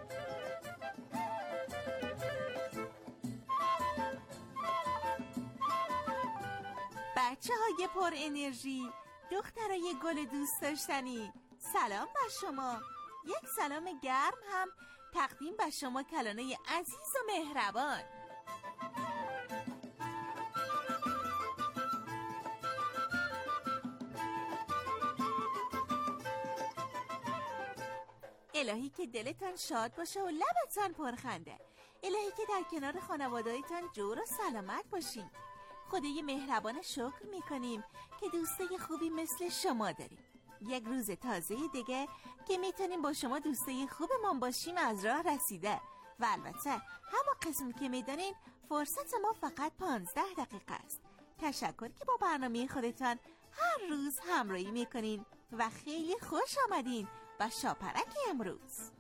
بچه های پر انرژی، دخترای گل دوست داشتنی، سلام بر شما. یک سلام گرم هم تقدیم به شما کلانه عزیز و مهربان. الهی که دلتان شاد باشه و لبتان پرخنده. الهی که در کنار خانواده‌تان جور و سلامت باشین. خدای مهربان شکر میکنیم که دوستای خوبی مثل شما داریم. یک روز تازه دیگه که میتونیم با شما دوستای خوبمان باشیم از راه رسیده. و البته همون قسم که میدانین فرصت ما فقط پانزده دقیقه است. تشکر که با برنامه خودتان هر روز همراهی میکنین و خیلی خوش آمدین و شاپرک امروز.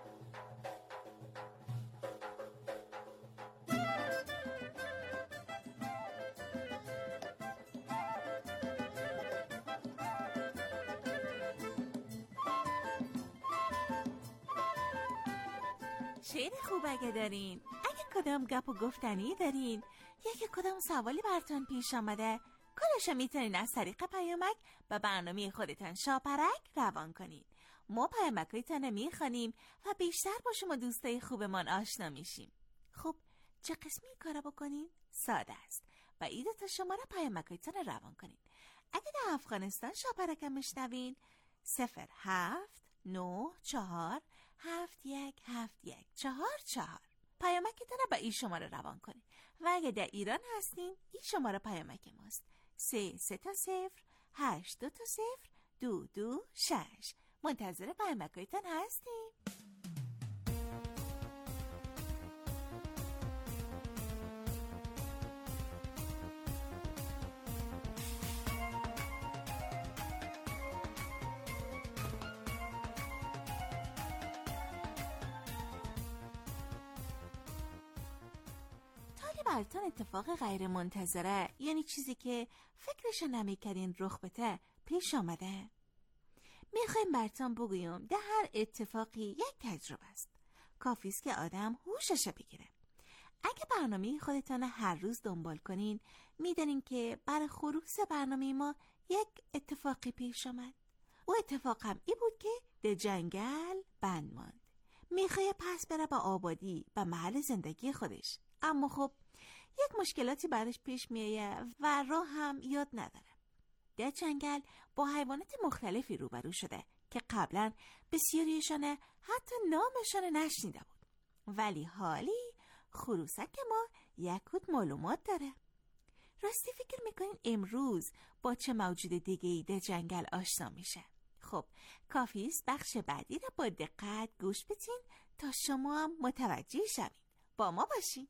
شعر خوب اگه دارین، اگه کدام گپ و گفتنی دارین، یکی کدام سوالی براتون پیش آمده، کلشو میتونین از طریق پیامک به برنامه خودتان شاپرک روان کنین. ما پیامکایتان میخوانیم و بیشتر با شما دوستای خوبمان آشنا میشیم. خب چه قسمی کارا بکنین؟ ساده است. و ایده تا شما را پیامکایتان روان کنین. اگه در افغانستان شاپرکم میشنوین صفر هفت نه چهار هفت یک هفت یک چهار چهار پیامکتون رو به این شماره روان کنید و اگه در ایران هستین این شماره پیامک ماست سه سه تا صفر هشت دو تا صفر دو دو شش. منتظر پیامکایتون هستیم. براتون اتفاق غیر منتظره یعنی چیزی که فکرشو نمیکردین رخ بده پیش آمده؟ میخوایم براتون بگویم ده هر اتفاقی یک تجربه است. کافیست که آدم هوششو بگیره. اگه برنامه خودتان هر روز دنبال کنین میدونین که برای خروس برنامه ما یک اتفاقی پیش آمد. او اتفاق هم ای بود که ده جنگل بند ماند. میخواه پس بره با آبادی و محل زندگی خودش، اما خب یک مشکلاتی برش پیش میایه و راه هم یاد نداره. در جنگل با حیوانات مختلفی روبرو شده که قبلا بسیاریشان حتی نامشان نشنیده بود، ولی حالی خروسک ما یک کود معلومات داره. راستی فکر میکنین امروز با چه موجود دیگه‌ای در جنگل آشنا میشه؟ خب کافیست بخش بعدی رو با دقت گوش بدین تا شما هم متوجه شوین. با ما باشین.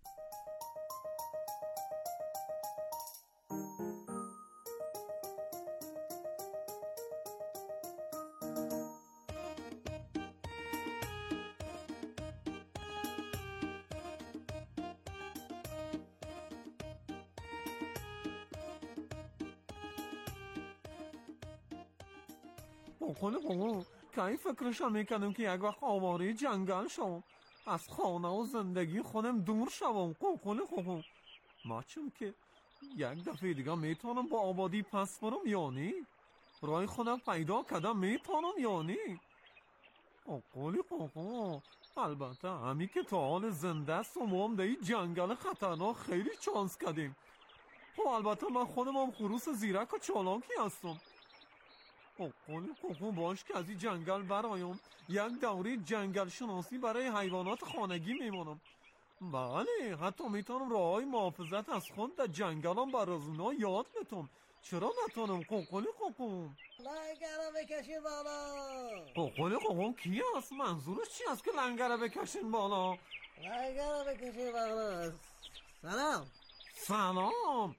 بکنه بابا که این فکرشم میکنم که یک وقت آواره جنگل شوم، از خانه و زندگی خودم دور شوم. بکنه بابا ما چون که یک دفعه دیگه میتونم با آبادی پس برم یا نی؟ رای خودم پیدا کردم میتونم یا نی؟ بکنه بابا البته همی که تا حال زنده است و ما هم در این جنگل خطرناک خیلی چانس کردیم. خب البته من خودم هم خروس زیرک و چالاکی هستم. بکنه بابا باش که از این جنگل برایم یک دوره جنگل شناسی برای حیوانات خانگی میمانم. بله حتی میتونم راه های محافظت از خود در جنگلم بر از اونا یاد بتم. چرا نتونم؟ قوقلی قوقم لنگره بکشین بالا. قوقلی قوقم کی هست؟ منظورش چی هست که لنگره بکشین بالا؟ لنگره بکشین بالا. سلام. سلام.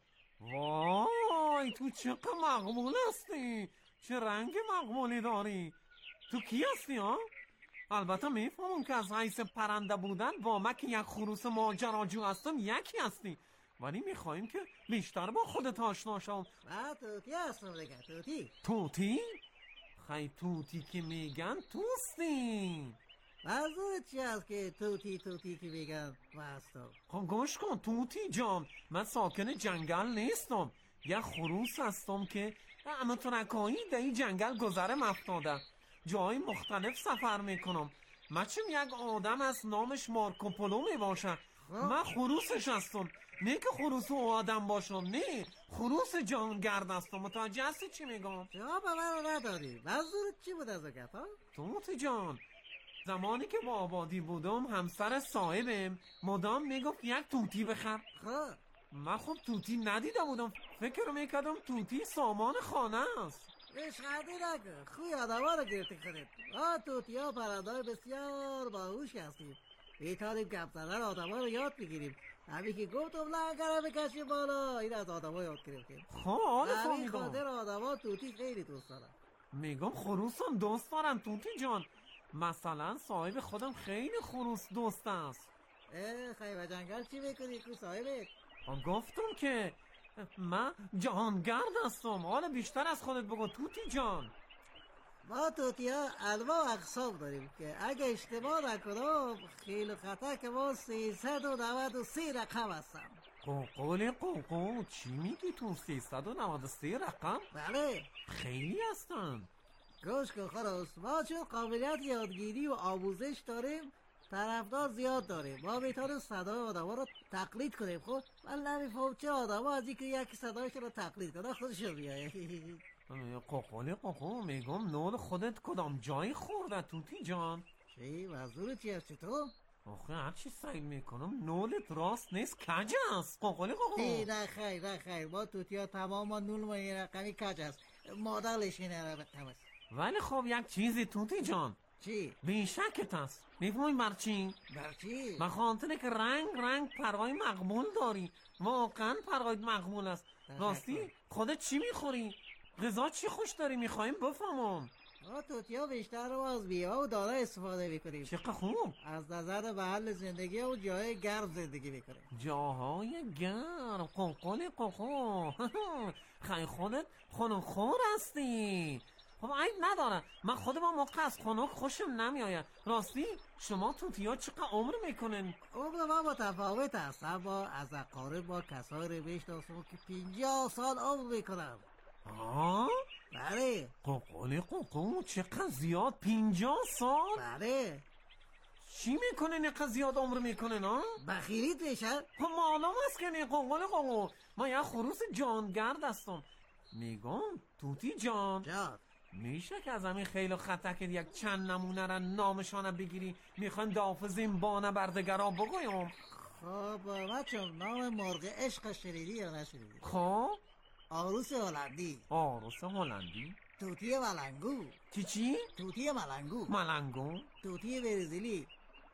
وای تو چقدر مقبول هستی، چه رنگ مقبولی داری. تو کی هستی ها؟ البته میفهمم که از حیث پرنده بودن با من که یک خروس ماجراجو هستم یکی هستی، ولی میخوایم که بیشتر با خودت آشنا شم. من توتی هستم دیگه. توتی. توتی؟ خیلی توتی که میگن توستی. منظورت چی هست که توتی توتی که میگن من هستم؟ خب گوش کن توتی جان، من ساکن جنگل نیستم، یک خروس هستم که امترکایی در این جنگل گذرم افتاده، جای مختلف سفر میکنم. من چون یک آدم از نامش مارکوپولو میباشم. من خروسش هستم، نه که خروس و آدم باشم، نه خروس جانگرد هستم. متوجه هستی چی میگم؟ جواب من رو نداری. منظورت چی بود از اگه ها؟ توتی جان زمانی که با آبادی بودم همسر صاحبم مدام میگفت یک توتی بخر. خب من خب توتی ندیده بودم، فکر میکردم توتی سامان خانه است. اشغدی نکن، خوی آدم ها رو گرفتی خودت. آه توتی ها پرنده های بسیار باهوش هستیم، بیتاریم گپ زدن آدم ها رو یاد بگیریم. همین که گفتم لنگره بکشیم بالا این از آدم ها یاد گرفتیم. خب حالا همین خاطر آدم ها توتی خیلی دوست دارن. میگم خروسم دوست دارن توتی جان. مثلا صاحب خودم خیلی خروس دوست است. اه خیلی جنگل چی میکنی که صاحبت؟ گفتم که من جهانگرد هستم. حالا بیشتر از خودت بگو توتی جان. ما توتی ها انواع و اقسام داریم که اگه اشتباه نکنم خیلی خطا که ما سیصد و نود و سه رقم هستم. قوقل قوقل چی میگی تو؟ سیصد و نود و سه رقم؟ بله خیلی هستن. گوش کن خلاص، ما چون قابلیت یادگیری و آموزش داریم طرفدار زیاد داریم. ما میتونیم صدای آدم رو تقلید کنیم. خب من نمیفهم چه آدم ها از اینکه یکی صدایش رو تقلید کنه خودشون بیایه. قوقلی قوقو میگم نول خودت کدام جایی خورده توتی جان؟ چی؟ منظور چی هستی تو؟ آخه هرچی سعی میکنم نولت راست نیست کج است. قوقلی قوقو نه خیر نه خیر ما توتی ها تمام ما نول ما این رقمی کج است. مادرش این رقم است. ولی خب یک چیزی توتی جان. چی؟ بیشکت است. میفهمی برچی؟ برچی؟ بخاطر که رنگ رنگ پرهای مقبول داری. واقعا پرهای مقبول است. راستی خودت چی میخوری؟ غذا چی خوش داری میخوایم بفهمم. ما توتی ها بیشتر رو از بیه و دانه استفاده میکنیم. چقدر خوب. از نظر محل زندگی و جای گرم زندگی میکنیم. جاهای گرم. قوقلی قوقو خیلی خودت خونم خور هستی. خب عیب نداره. من خود با موقع از خنک خوشم نمیآید. راستی شما توتی ها چقدر عمر میکنن؟ عمر ما متفاوت است، اما از اقارب با کسایی رو میشناسم که پنجاه سال عمر میکنن. آه؟ بله. قوقلی قوقو چقدر زیاد؟ پنجاه سال؟ بله. چی میکنن اینقدر زیاد عمر میکنن ها؟ بخیلیت میشن؟ خب معلوم است که نه. قوقلی قوقو من یه خروس جانگرد هستم. میگم توتی جان جان میشه که از همین خیلی خطکت یک چند نمونه را نامشانه بگیری؟ میخوایم دافزیم بانه بردگرا بگویم. خب بچه نام مرغ عشق شنیدی یا نشنیدی؟ خب آروس هلندی. آروس هلندی؟ توتی ملنگو. چی چی؟ توتی ملنگو. ملنگو؟ توتی برزیلی.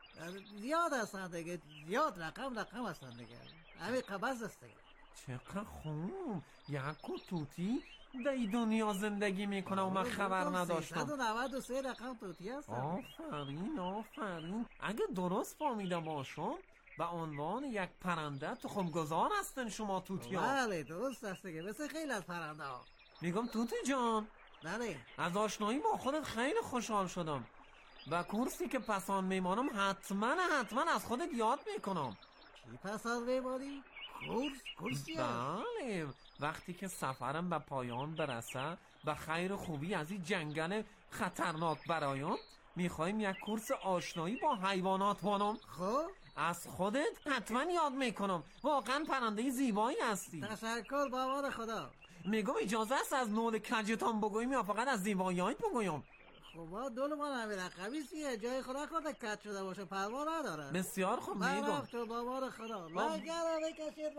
زیاد هستن دیگه، زیاد رقم رقم هستن دیگه، همین قبض هست دیگه. چقدر خوب. یکو توتی در دنیا زندگی میکنه و من خبر نداشتم. سیصد و نود و سه رقم توتی هستن. آفرین آفرین. اگه درست فهمیده باشم به عنوان یک پرنده تخمگذار هستن شما توتی ها. بله درست هست دیگه، مثل خیلی از پرنده ها. میگم توتی جان بله از آشنایی با خودت خیلی خوشحال شدم و کورسی که پسان میمانم حتما حتما از خودت یاد میکنم. چی پسان میمانی؟ کورس؟ کورسی هم؟ بله وقتی که سفرم به پایان برسه و خیر خوبی از این جنگل خطرناک برایم میخوایم یک کورس آشنایی با حیوانات بانم. خب از خودت حتما یاد میکنم. واقعا پرنده زیبایی هستی. تشکر بابا خدا. میگم اجازه است از نول کجتان بگویم یا فقط از زیباییت بگویم؟ خب دول من همین رقمی سیه جای خدا خورده کج شده باشه پروا نداره. بسیار خوب میگم. من رفت بابا خدا لنگره بکشید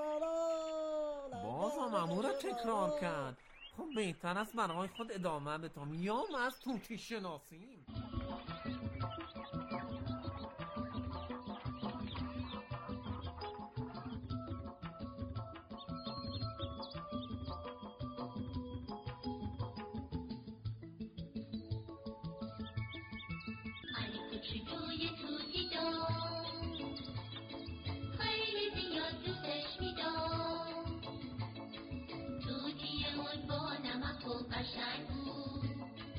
بالا. بازم امور تکرار کرد. خب بهتر است برای خود ادامه بدم یا من از توتی شناسیم. کوچولوی توتی جان خیلی زیاد دوستش می‌دارم. توتی اون با نمک و قشنگ بود،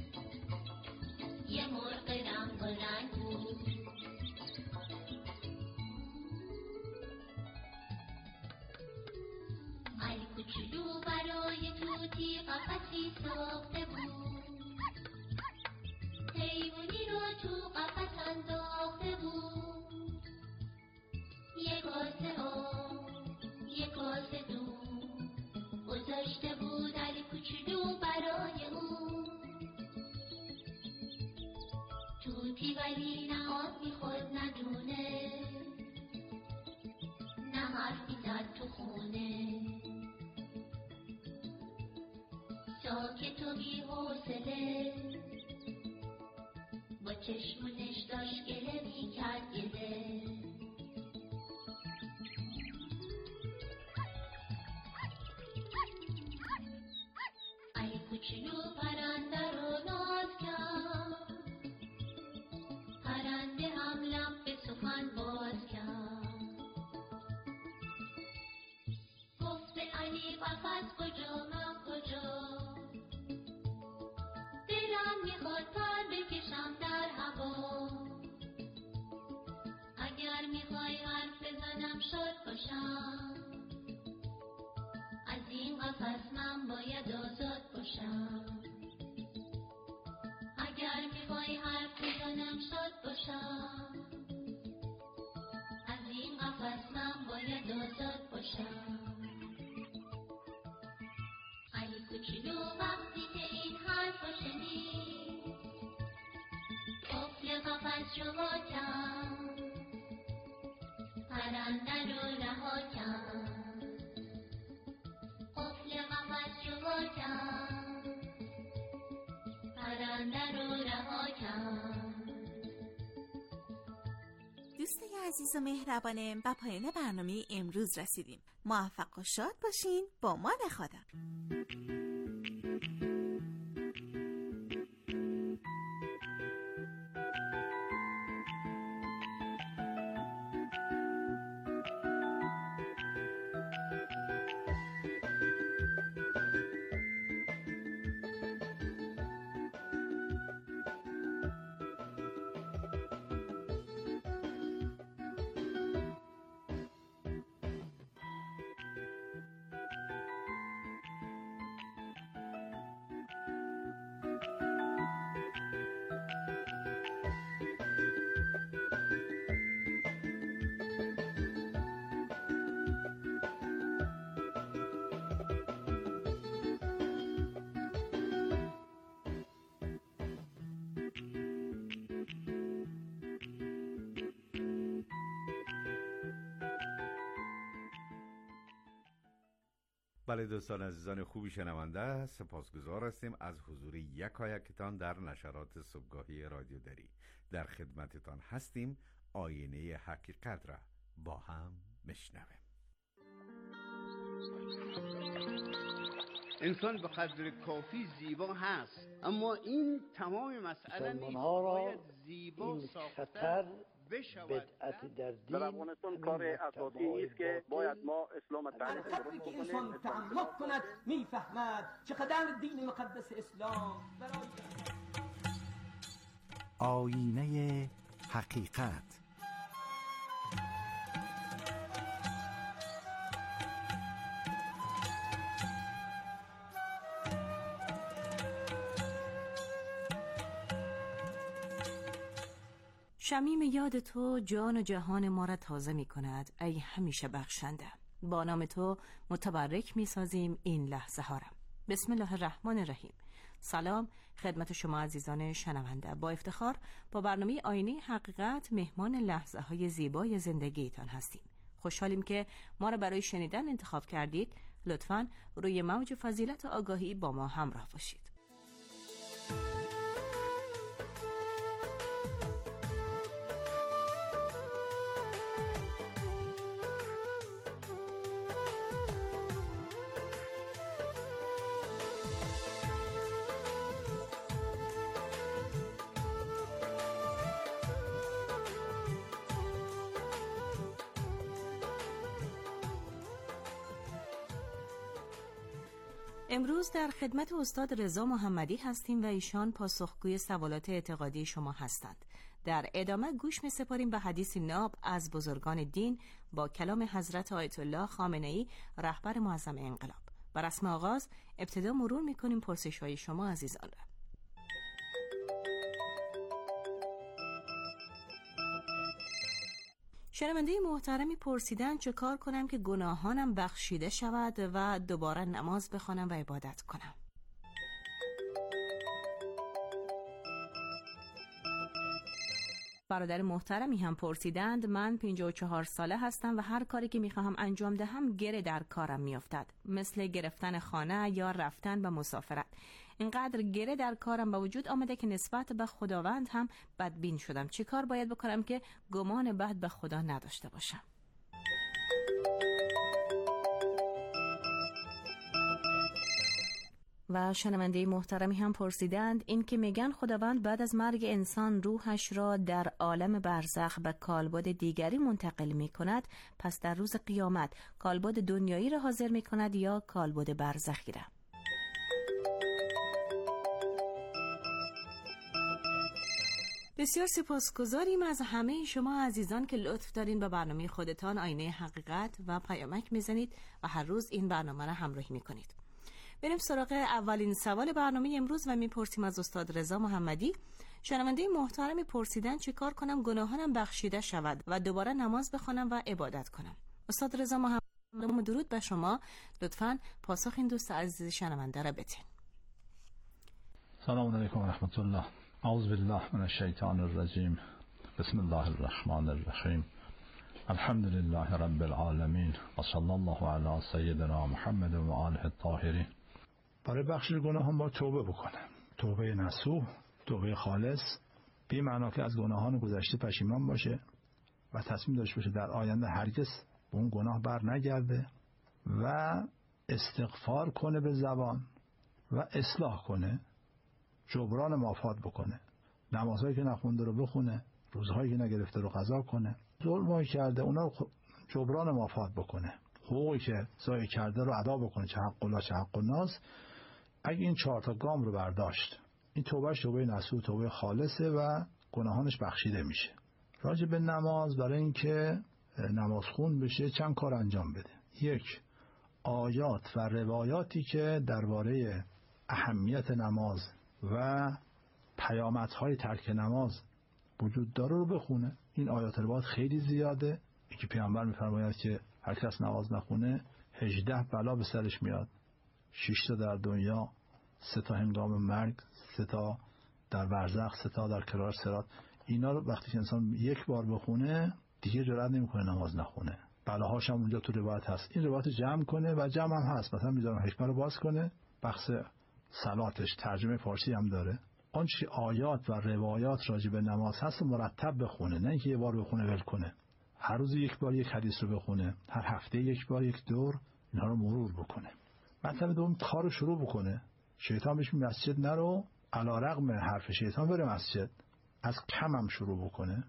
یه مرغ رنگ و رنگ بود. علی کوچولو برای توتی قفسی ساخته بود، حیوانی رو تو قفس انداخته بود. یک کاسه آب یک کاسه دود گذاشته بود علی کوچولو برای اون. توتی ولی نه آب میخورد نه دونه، نه حرف میزد تو خونه. ساکت و بی حوصله با چشمونش داشت گله می کرد گله. علی کوچولو پرنده رو ناز کرد، پرنده هم لب به سخن باز کرد. گفت به علی قفس کجا من کجا، دلم میخواد پر بکشم در هوا. اگر میخوای حرف بزنم شاد باشم، از این قفس من باید آزاد باشم. اگر میخوای حرف بزنم شاد باشم، پس من باید آزاد باشم. علی کوچولو وقتی که این حرف رو شنید قفل قفس رو وا کرد، پرنده رو رها کرد. قفل قفس رو وا کرد، پرنده رو رها کرد. دوستای عزیز و مهربانم، به پایان برنامه امروز رسیدیم. موفق و شاد باشین. با مان خدا. بله دوستان عزیزان خوبی شنونده، سپاسگزار هستیم از حضور یکایکتان در نشرات صبحگاهی رادیو دری. در خدمتتان هستیم. آینه حقیقت را با هم بشنویم. انسان به قدر کافی زیبا هست، اما این تمام مسئله نیست. باید زیبا ساختن بدعت در دین در افغانستان کار اساسی است که باید ما اسلام تعریف کنیم. که انسان تعمق کند میفهمد چقدر دین مقدس اسلام برای آینه حقیقت. شمیم یاد تو جان و جهان ما را تازه می کند ای همیشه بخشنده. با نام تو متبرک می سازیم این لحظه ها را. بسم الله الرحمن الرحیم. سلام خدمت شما عزیزان شنونده. با افتخار با برنامه آینه حقیقت مهمان لحظه های زیبای زندگیتان هستیم. خوشحالیم که ما را برای شنیدن انتخاب کردید. لطفاً روی موج فضیلت و آگاهی با ما همراه باشید. امروز در خدمت استاد رضا محمدی هستیم و ایشان پاسخگوی سوالات اعتقادی شما هستند. در ادامه گوش می سپاریم به حدیث ناب از بزرگان دین با کلام حضرت آیت الله خامنه‌ای رهبر معظم انقلاب. بر رسم آغاز ابتدا مرور می کنیم پرسش های شما عزیزان را. شنونده محترمی پرسیدن چه کار کنم که گناهانم بخشیده شود و دوباره نماز بخوانم و عبادت کنم. برادر محترمی هم پرسیدند من پنجاه و چهار ساله هستم و هر کاری که میخواهم انجام دهم گره در کارم میافتد، مثل گرفتن خانه یا رفتن به مسافرت. اینقدر گره در کارم به وجود آمده که نسبت به خداوند هم بدبین شدم. چه کار باید بکنم که گمان بد به خدا نداشته باشم؟ و شنونده محترمی هم پرسیدند این که میگن خداوند بعد از مرگ انسان روحش را در عالم برزخ به کالبد دیگری منتقل می کند، پس در روز قیامت کالبد دنیایی را حاضر می کند یا کالبد برزخی را؟ بسیار سپاسگزاریم از همه شما عزیزان که لطف دارین به برنامه خودتان آینه حقیقت و پیامک میزنید و هر روز این برنامه را همراهی میکنید. بریم سراغ اولین سوال برنامه امروز و میپرسیم از استاد رضا محمدی شنونده محترمی پرسیدن چه کار کنم گناهانم بخشیده شود و دوباره نماز بخوانم و عبادت کنم. استاد رضا محمد، درود به شما. لطفاً پاسخ این دوست عزیز شنونده را بدین. سلام علیکم و رحمت الله. اعوذ بالله من الشیطان الرجیم. بسم الله الرحمن الرحیم. الحمد لله رب العالمین و صلی الله علی سیدنا محمد و آله الطاهرین. برای بخشش گناهان با توبه بکنه، توبه نصوح، توبه خالص، به معنی که از گناهان گذشته پشیمان باشه و تصمیم داشته باشه در آینده هرگز به اون گناه بر نگرده و استغفار کنه به زبان و اصلاح کنه، جبران مافات بکنه، نمازهایی که نخونده رو بخونه، روزهایی که نگرفته رو قضا کنه، ظلمایی کرده اونا رو جبران مافات بکنه، حقوقی که ضایع کرده رو ادا بکنه، چه حق الله چه حق الناس. اگه این چهار تا گام رو برداشت، این توبهش توبه نصوح، توبه خالصه و گناهانش بخشیده میشه. راجع به نماز، برای اینکه نماز خون بشه چند کار انجام بده. یک، آیات و روایاتی که درباره اهمیت نماز و پیامدهای ترک نماز وجود داره رو بخونه. این آیات روایات خیلی زیاده. یکی پیامبر میفرماید که هر کس نماز نخونه هجده بلا به سرش میاد، شش تا در دنیا، سه تا هنگام مرگ، سه تا در برزخ، سه تا در کنار صراط. اینا رو وقتی انسان یک بار بخونه دیگه جرئت نمیکنه نماز نخونه. بلاهاش هم اونجا تو روایت هست. این روایت جمع کنه و جمع هم هست. مثلا میذارم حکمه رو باز کنه، بخش صلاتش ترجمه فارسی هم داره. آن چی آیات و روایات راجع به نماز هست مرتب بخونه، نه اینکه یه بار بخونه ول کنه. هر روز یک بار یک حدیث رو بخونه، هر هفته یک بار یک دور اینا رو مرور بکنه. مثلا دوم کار رو شروع بکنه. شیطان بهش میگه مسجد نرو، علیرغم حرف شیطان بره مسجد. از کم هم شروع بکنه.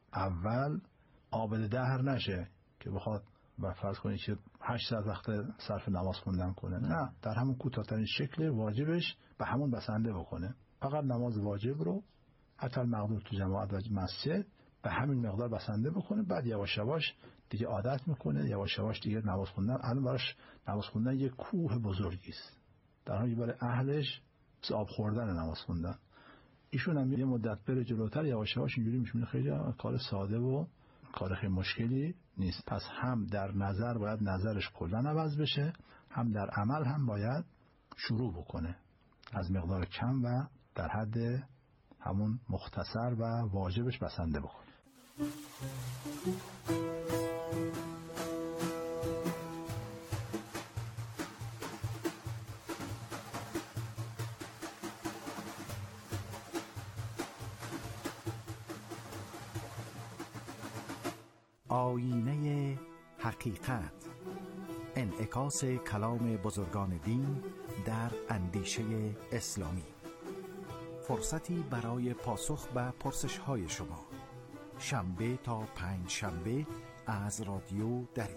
اول عابد دهر نشه که بخواد و فرض کنید که هشت ساعت وقت صرف نماز خوندن کنه. نه، در همون کوتاه‌ترین شکل واجبش به همون بسنده بکنه. فقط نماز واجب رو حتی المقدور تو جماعت و مسجد به همین مقدار بسنده بکنه. بعد یواش یواش دیگه عادت میکنه، یواش یواش دیگه نماز خوندن الان براش نماز خوندن یک کوه بزرگی است، در حالی برای اهلش آب خوردن نماز خوندن. ایشون هم یه مدت بره جلوتر، یواش یواش اینجوری میشه خیلی کار ساده و کار خیلی مشکلی نیست. پس هم در نظر باید نظرش کلا عوض بشه، هم در عمل هم باید شروع بکنه از مقدار کم و در حد همون مختصر و واجبش بسنده بکنه. آیینه حقیقت، انعکاس کلام بزرگان دین در اندیشه اسلامی. فرصتی برای پاسخ به پرسش‌های شما، شنبه تا پنج شنبه از رادیو دری.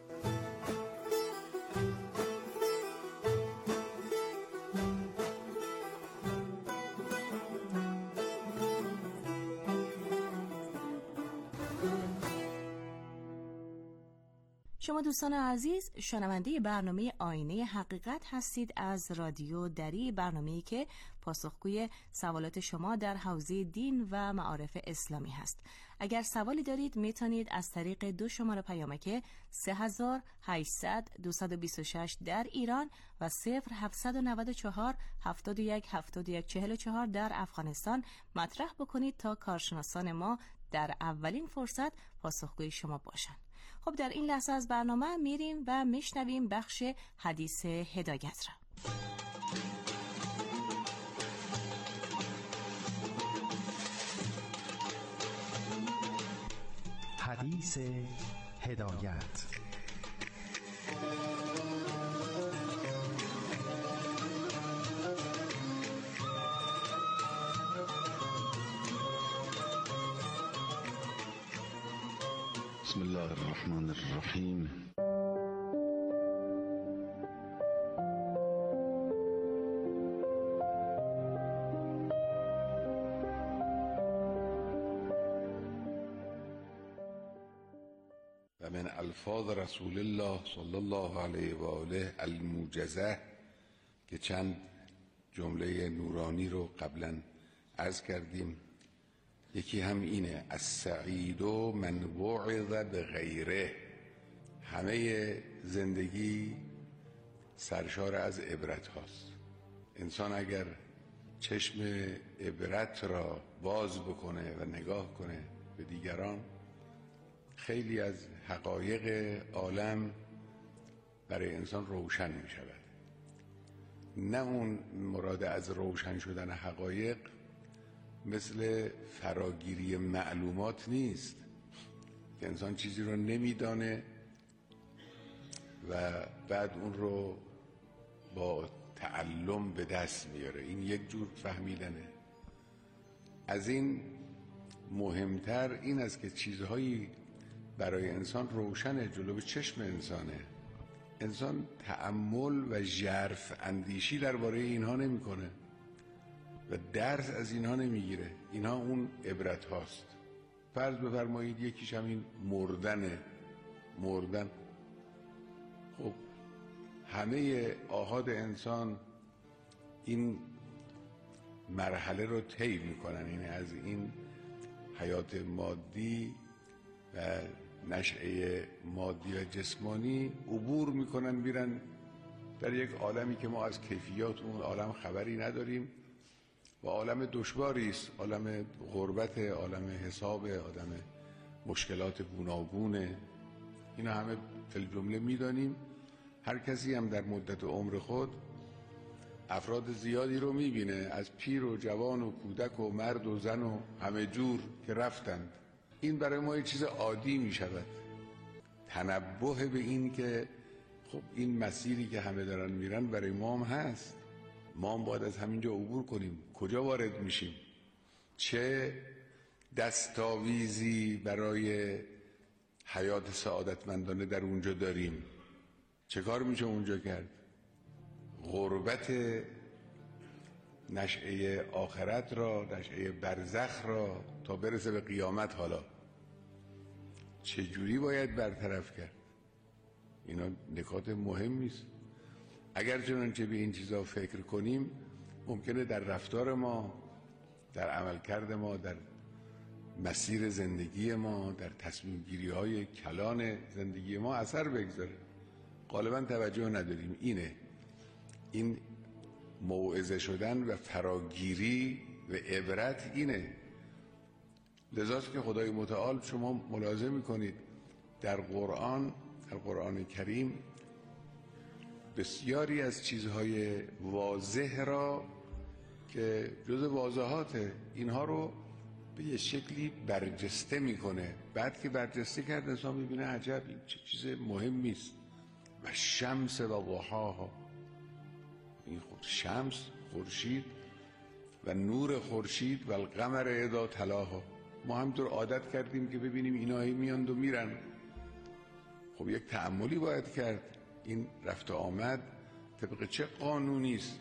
شما دوستان عزیز شنونده برنامه آینه حقیقت هستید از رادیو دری، برنامه‌ای که پاسخگوی سوالات شما در حوزه دین و معارف اسلامی هست. اگر سوالی دارید میتونید از طریق دو شماره پیامک سه هزار و هشتصد دویست و بیست و شش در ایران و صفر هفتصد و نود و چهار هفتاد و یک هفتاد و یک چهل و چهار در افغانستان مطرح بکنید تا کارشناسان ما در اولین فرصت پاسخگوی شما باشند. خب در این لحظه از برنامه میریم و میشنویم بخش حدیث هدایت را. حدیث هدایت. بسم الله الرحمن الرحیم. و من الفاظ رسول الله صلی الله علیه و آله الموجزه که چند جمله نورانی رو قبلا عرض کردیم یکی هم اینه السعید من وعظ به غیره. همه زندگی سرشار از عبرت هاست. انسان اگر چشم عبرت را باز بکنه و نگاه کنه به دیگران، خیلی از حقایق عالم برای انسان روشن می شود. نه اون مراد از روشن شدن حقایق مثل فراگیری معلومات نیست که انسان چیزی رو نمیدانه و بعد اون رو با تعلم به دست میاره. این یک جور فهمیدنه. از این مهمتر این است که چیزهایی برای انسان روشنه، جلو چشم انسانه. انسان تأمل و ژرف اندیشی درباره اینها نمیکنه و درس از اینها نمیگیره. اینها اون عبرت هاست. فرض بفرمایید یکیش همین مردنه. مردن، خب همه آحاد انسان این مرحله رو طی میکنن، یعنی از این حیات مادی و نشأه مادی و جسمانی عبور میکنن، میرن در یک عالمی که ما از کیفیات اون عالم خبری نداریم و عالم دشواری است، عالم غربت، عالم حساب، عالم مشکلات گوناگونه. اینا همه فی الجمله میدانیم. هر کسی هم در مدت عمر خود افراد زیادی رو میبینه، از پیر و جوان و کودک و مرد و زن و همه جور که رفتند. این برای ما یه چیز عادی میشود. تنبه به این که خب این مسیری که همه دارن میرن برای ما هم هست، ما هم باید از همینجا عبور کنیم. کجا وارد میشیم؟ چه دستاویزی برای حیات سعادتمندانه در اونجا داریم؟ چه کار میشه اونجا کرد؟ غربت نشأه آخرت را، نشأه برزخ را تا برسه به قیامت حالا چجوری باید برطرف کرد؟ اینا نکات مهمی است. اگر چنانچه به این چیزا فکر کنیم، ممکنه در رفتار ما، در عملکرد ما، در مسیر زندگی ما، در تصمیم گیری های کلان زندگی ما اثر بگذاره. غالبا توجه نداریم. اینه این موعظه شدن و فراگیری و عبرت اینه. لذاست که خدای متعال شما ملاحظه میکنید در قرآن، در قرآن کریم بسیاری از چیزهای واضح را که جز واضحاته، اینها رو به یه شکلی برجسته میکنه. بعد که برجسته کرد انسان میبینه عجب این چه چیز مهمی است. و شمس و ضحاها، این خود شمس، خورشید و نور خورشید و القمر اذا تلاها. ما همطور عادت کردیم که ببینیم اینا میاند و میرن. خب یک تأملی باید کرد. این رفت آمد طبق چه قانونی است؟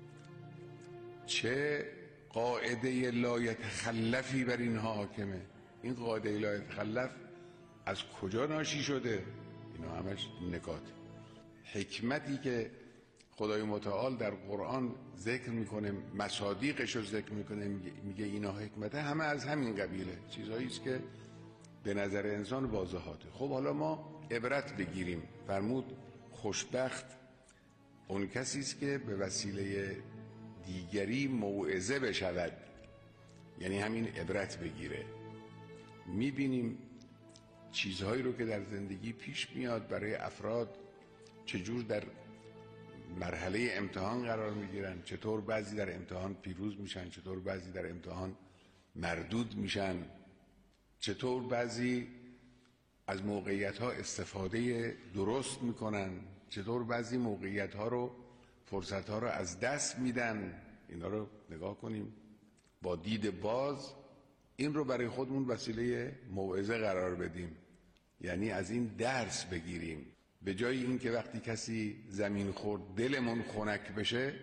چه قاعده لا یتخلفی بر اینها حاکمه؟ این قاعده لا یتخلف از کجا ناشی شده؟ اینا همش نکات. حکمتی که خدای متعال در قرآن ذکر میکنه، مصادیقش رو ذکر میکنه، میگه اینا حکمته، همه از همین قبیله. چیزهایی است که به نظر انسان واضحاته. خب حالا ما عبرت بگیریم. فرمود خوشبخت اون کسی است که به وسیله دیگری موعظه بشود، یعنی همین عبرت بگیره. میبینیم چیزهایی رو که در زندگی پیش میاد برای افراد، چجور در مرحله امتحان قرار میگیرن، چطور بعضی در امتحان پیروز میشن، چطور بعضی در امتحان مردود میشن، چطور بعضی از موقعیت ها استفاده درست میکنن، چطور بعضی موقعیت ها رو، فرصت ها رو از دست میدن. اینا رو نگاه کنیم با دید باز. این رو برای خودمون وسیله موعظه قرار بدیم، یعنی از این درس بگیریم. به جای این که وقتی کسی زمین خورد دلمون خنک بشه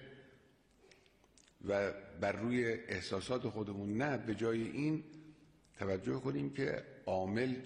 و بر روی احساسات خودمون، نه، به جای این توجه کنیم که عامل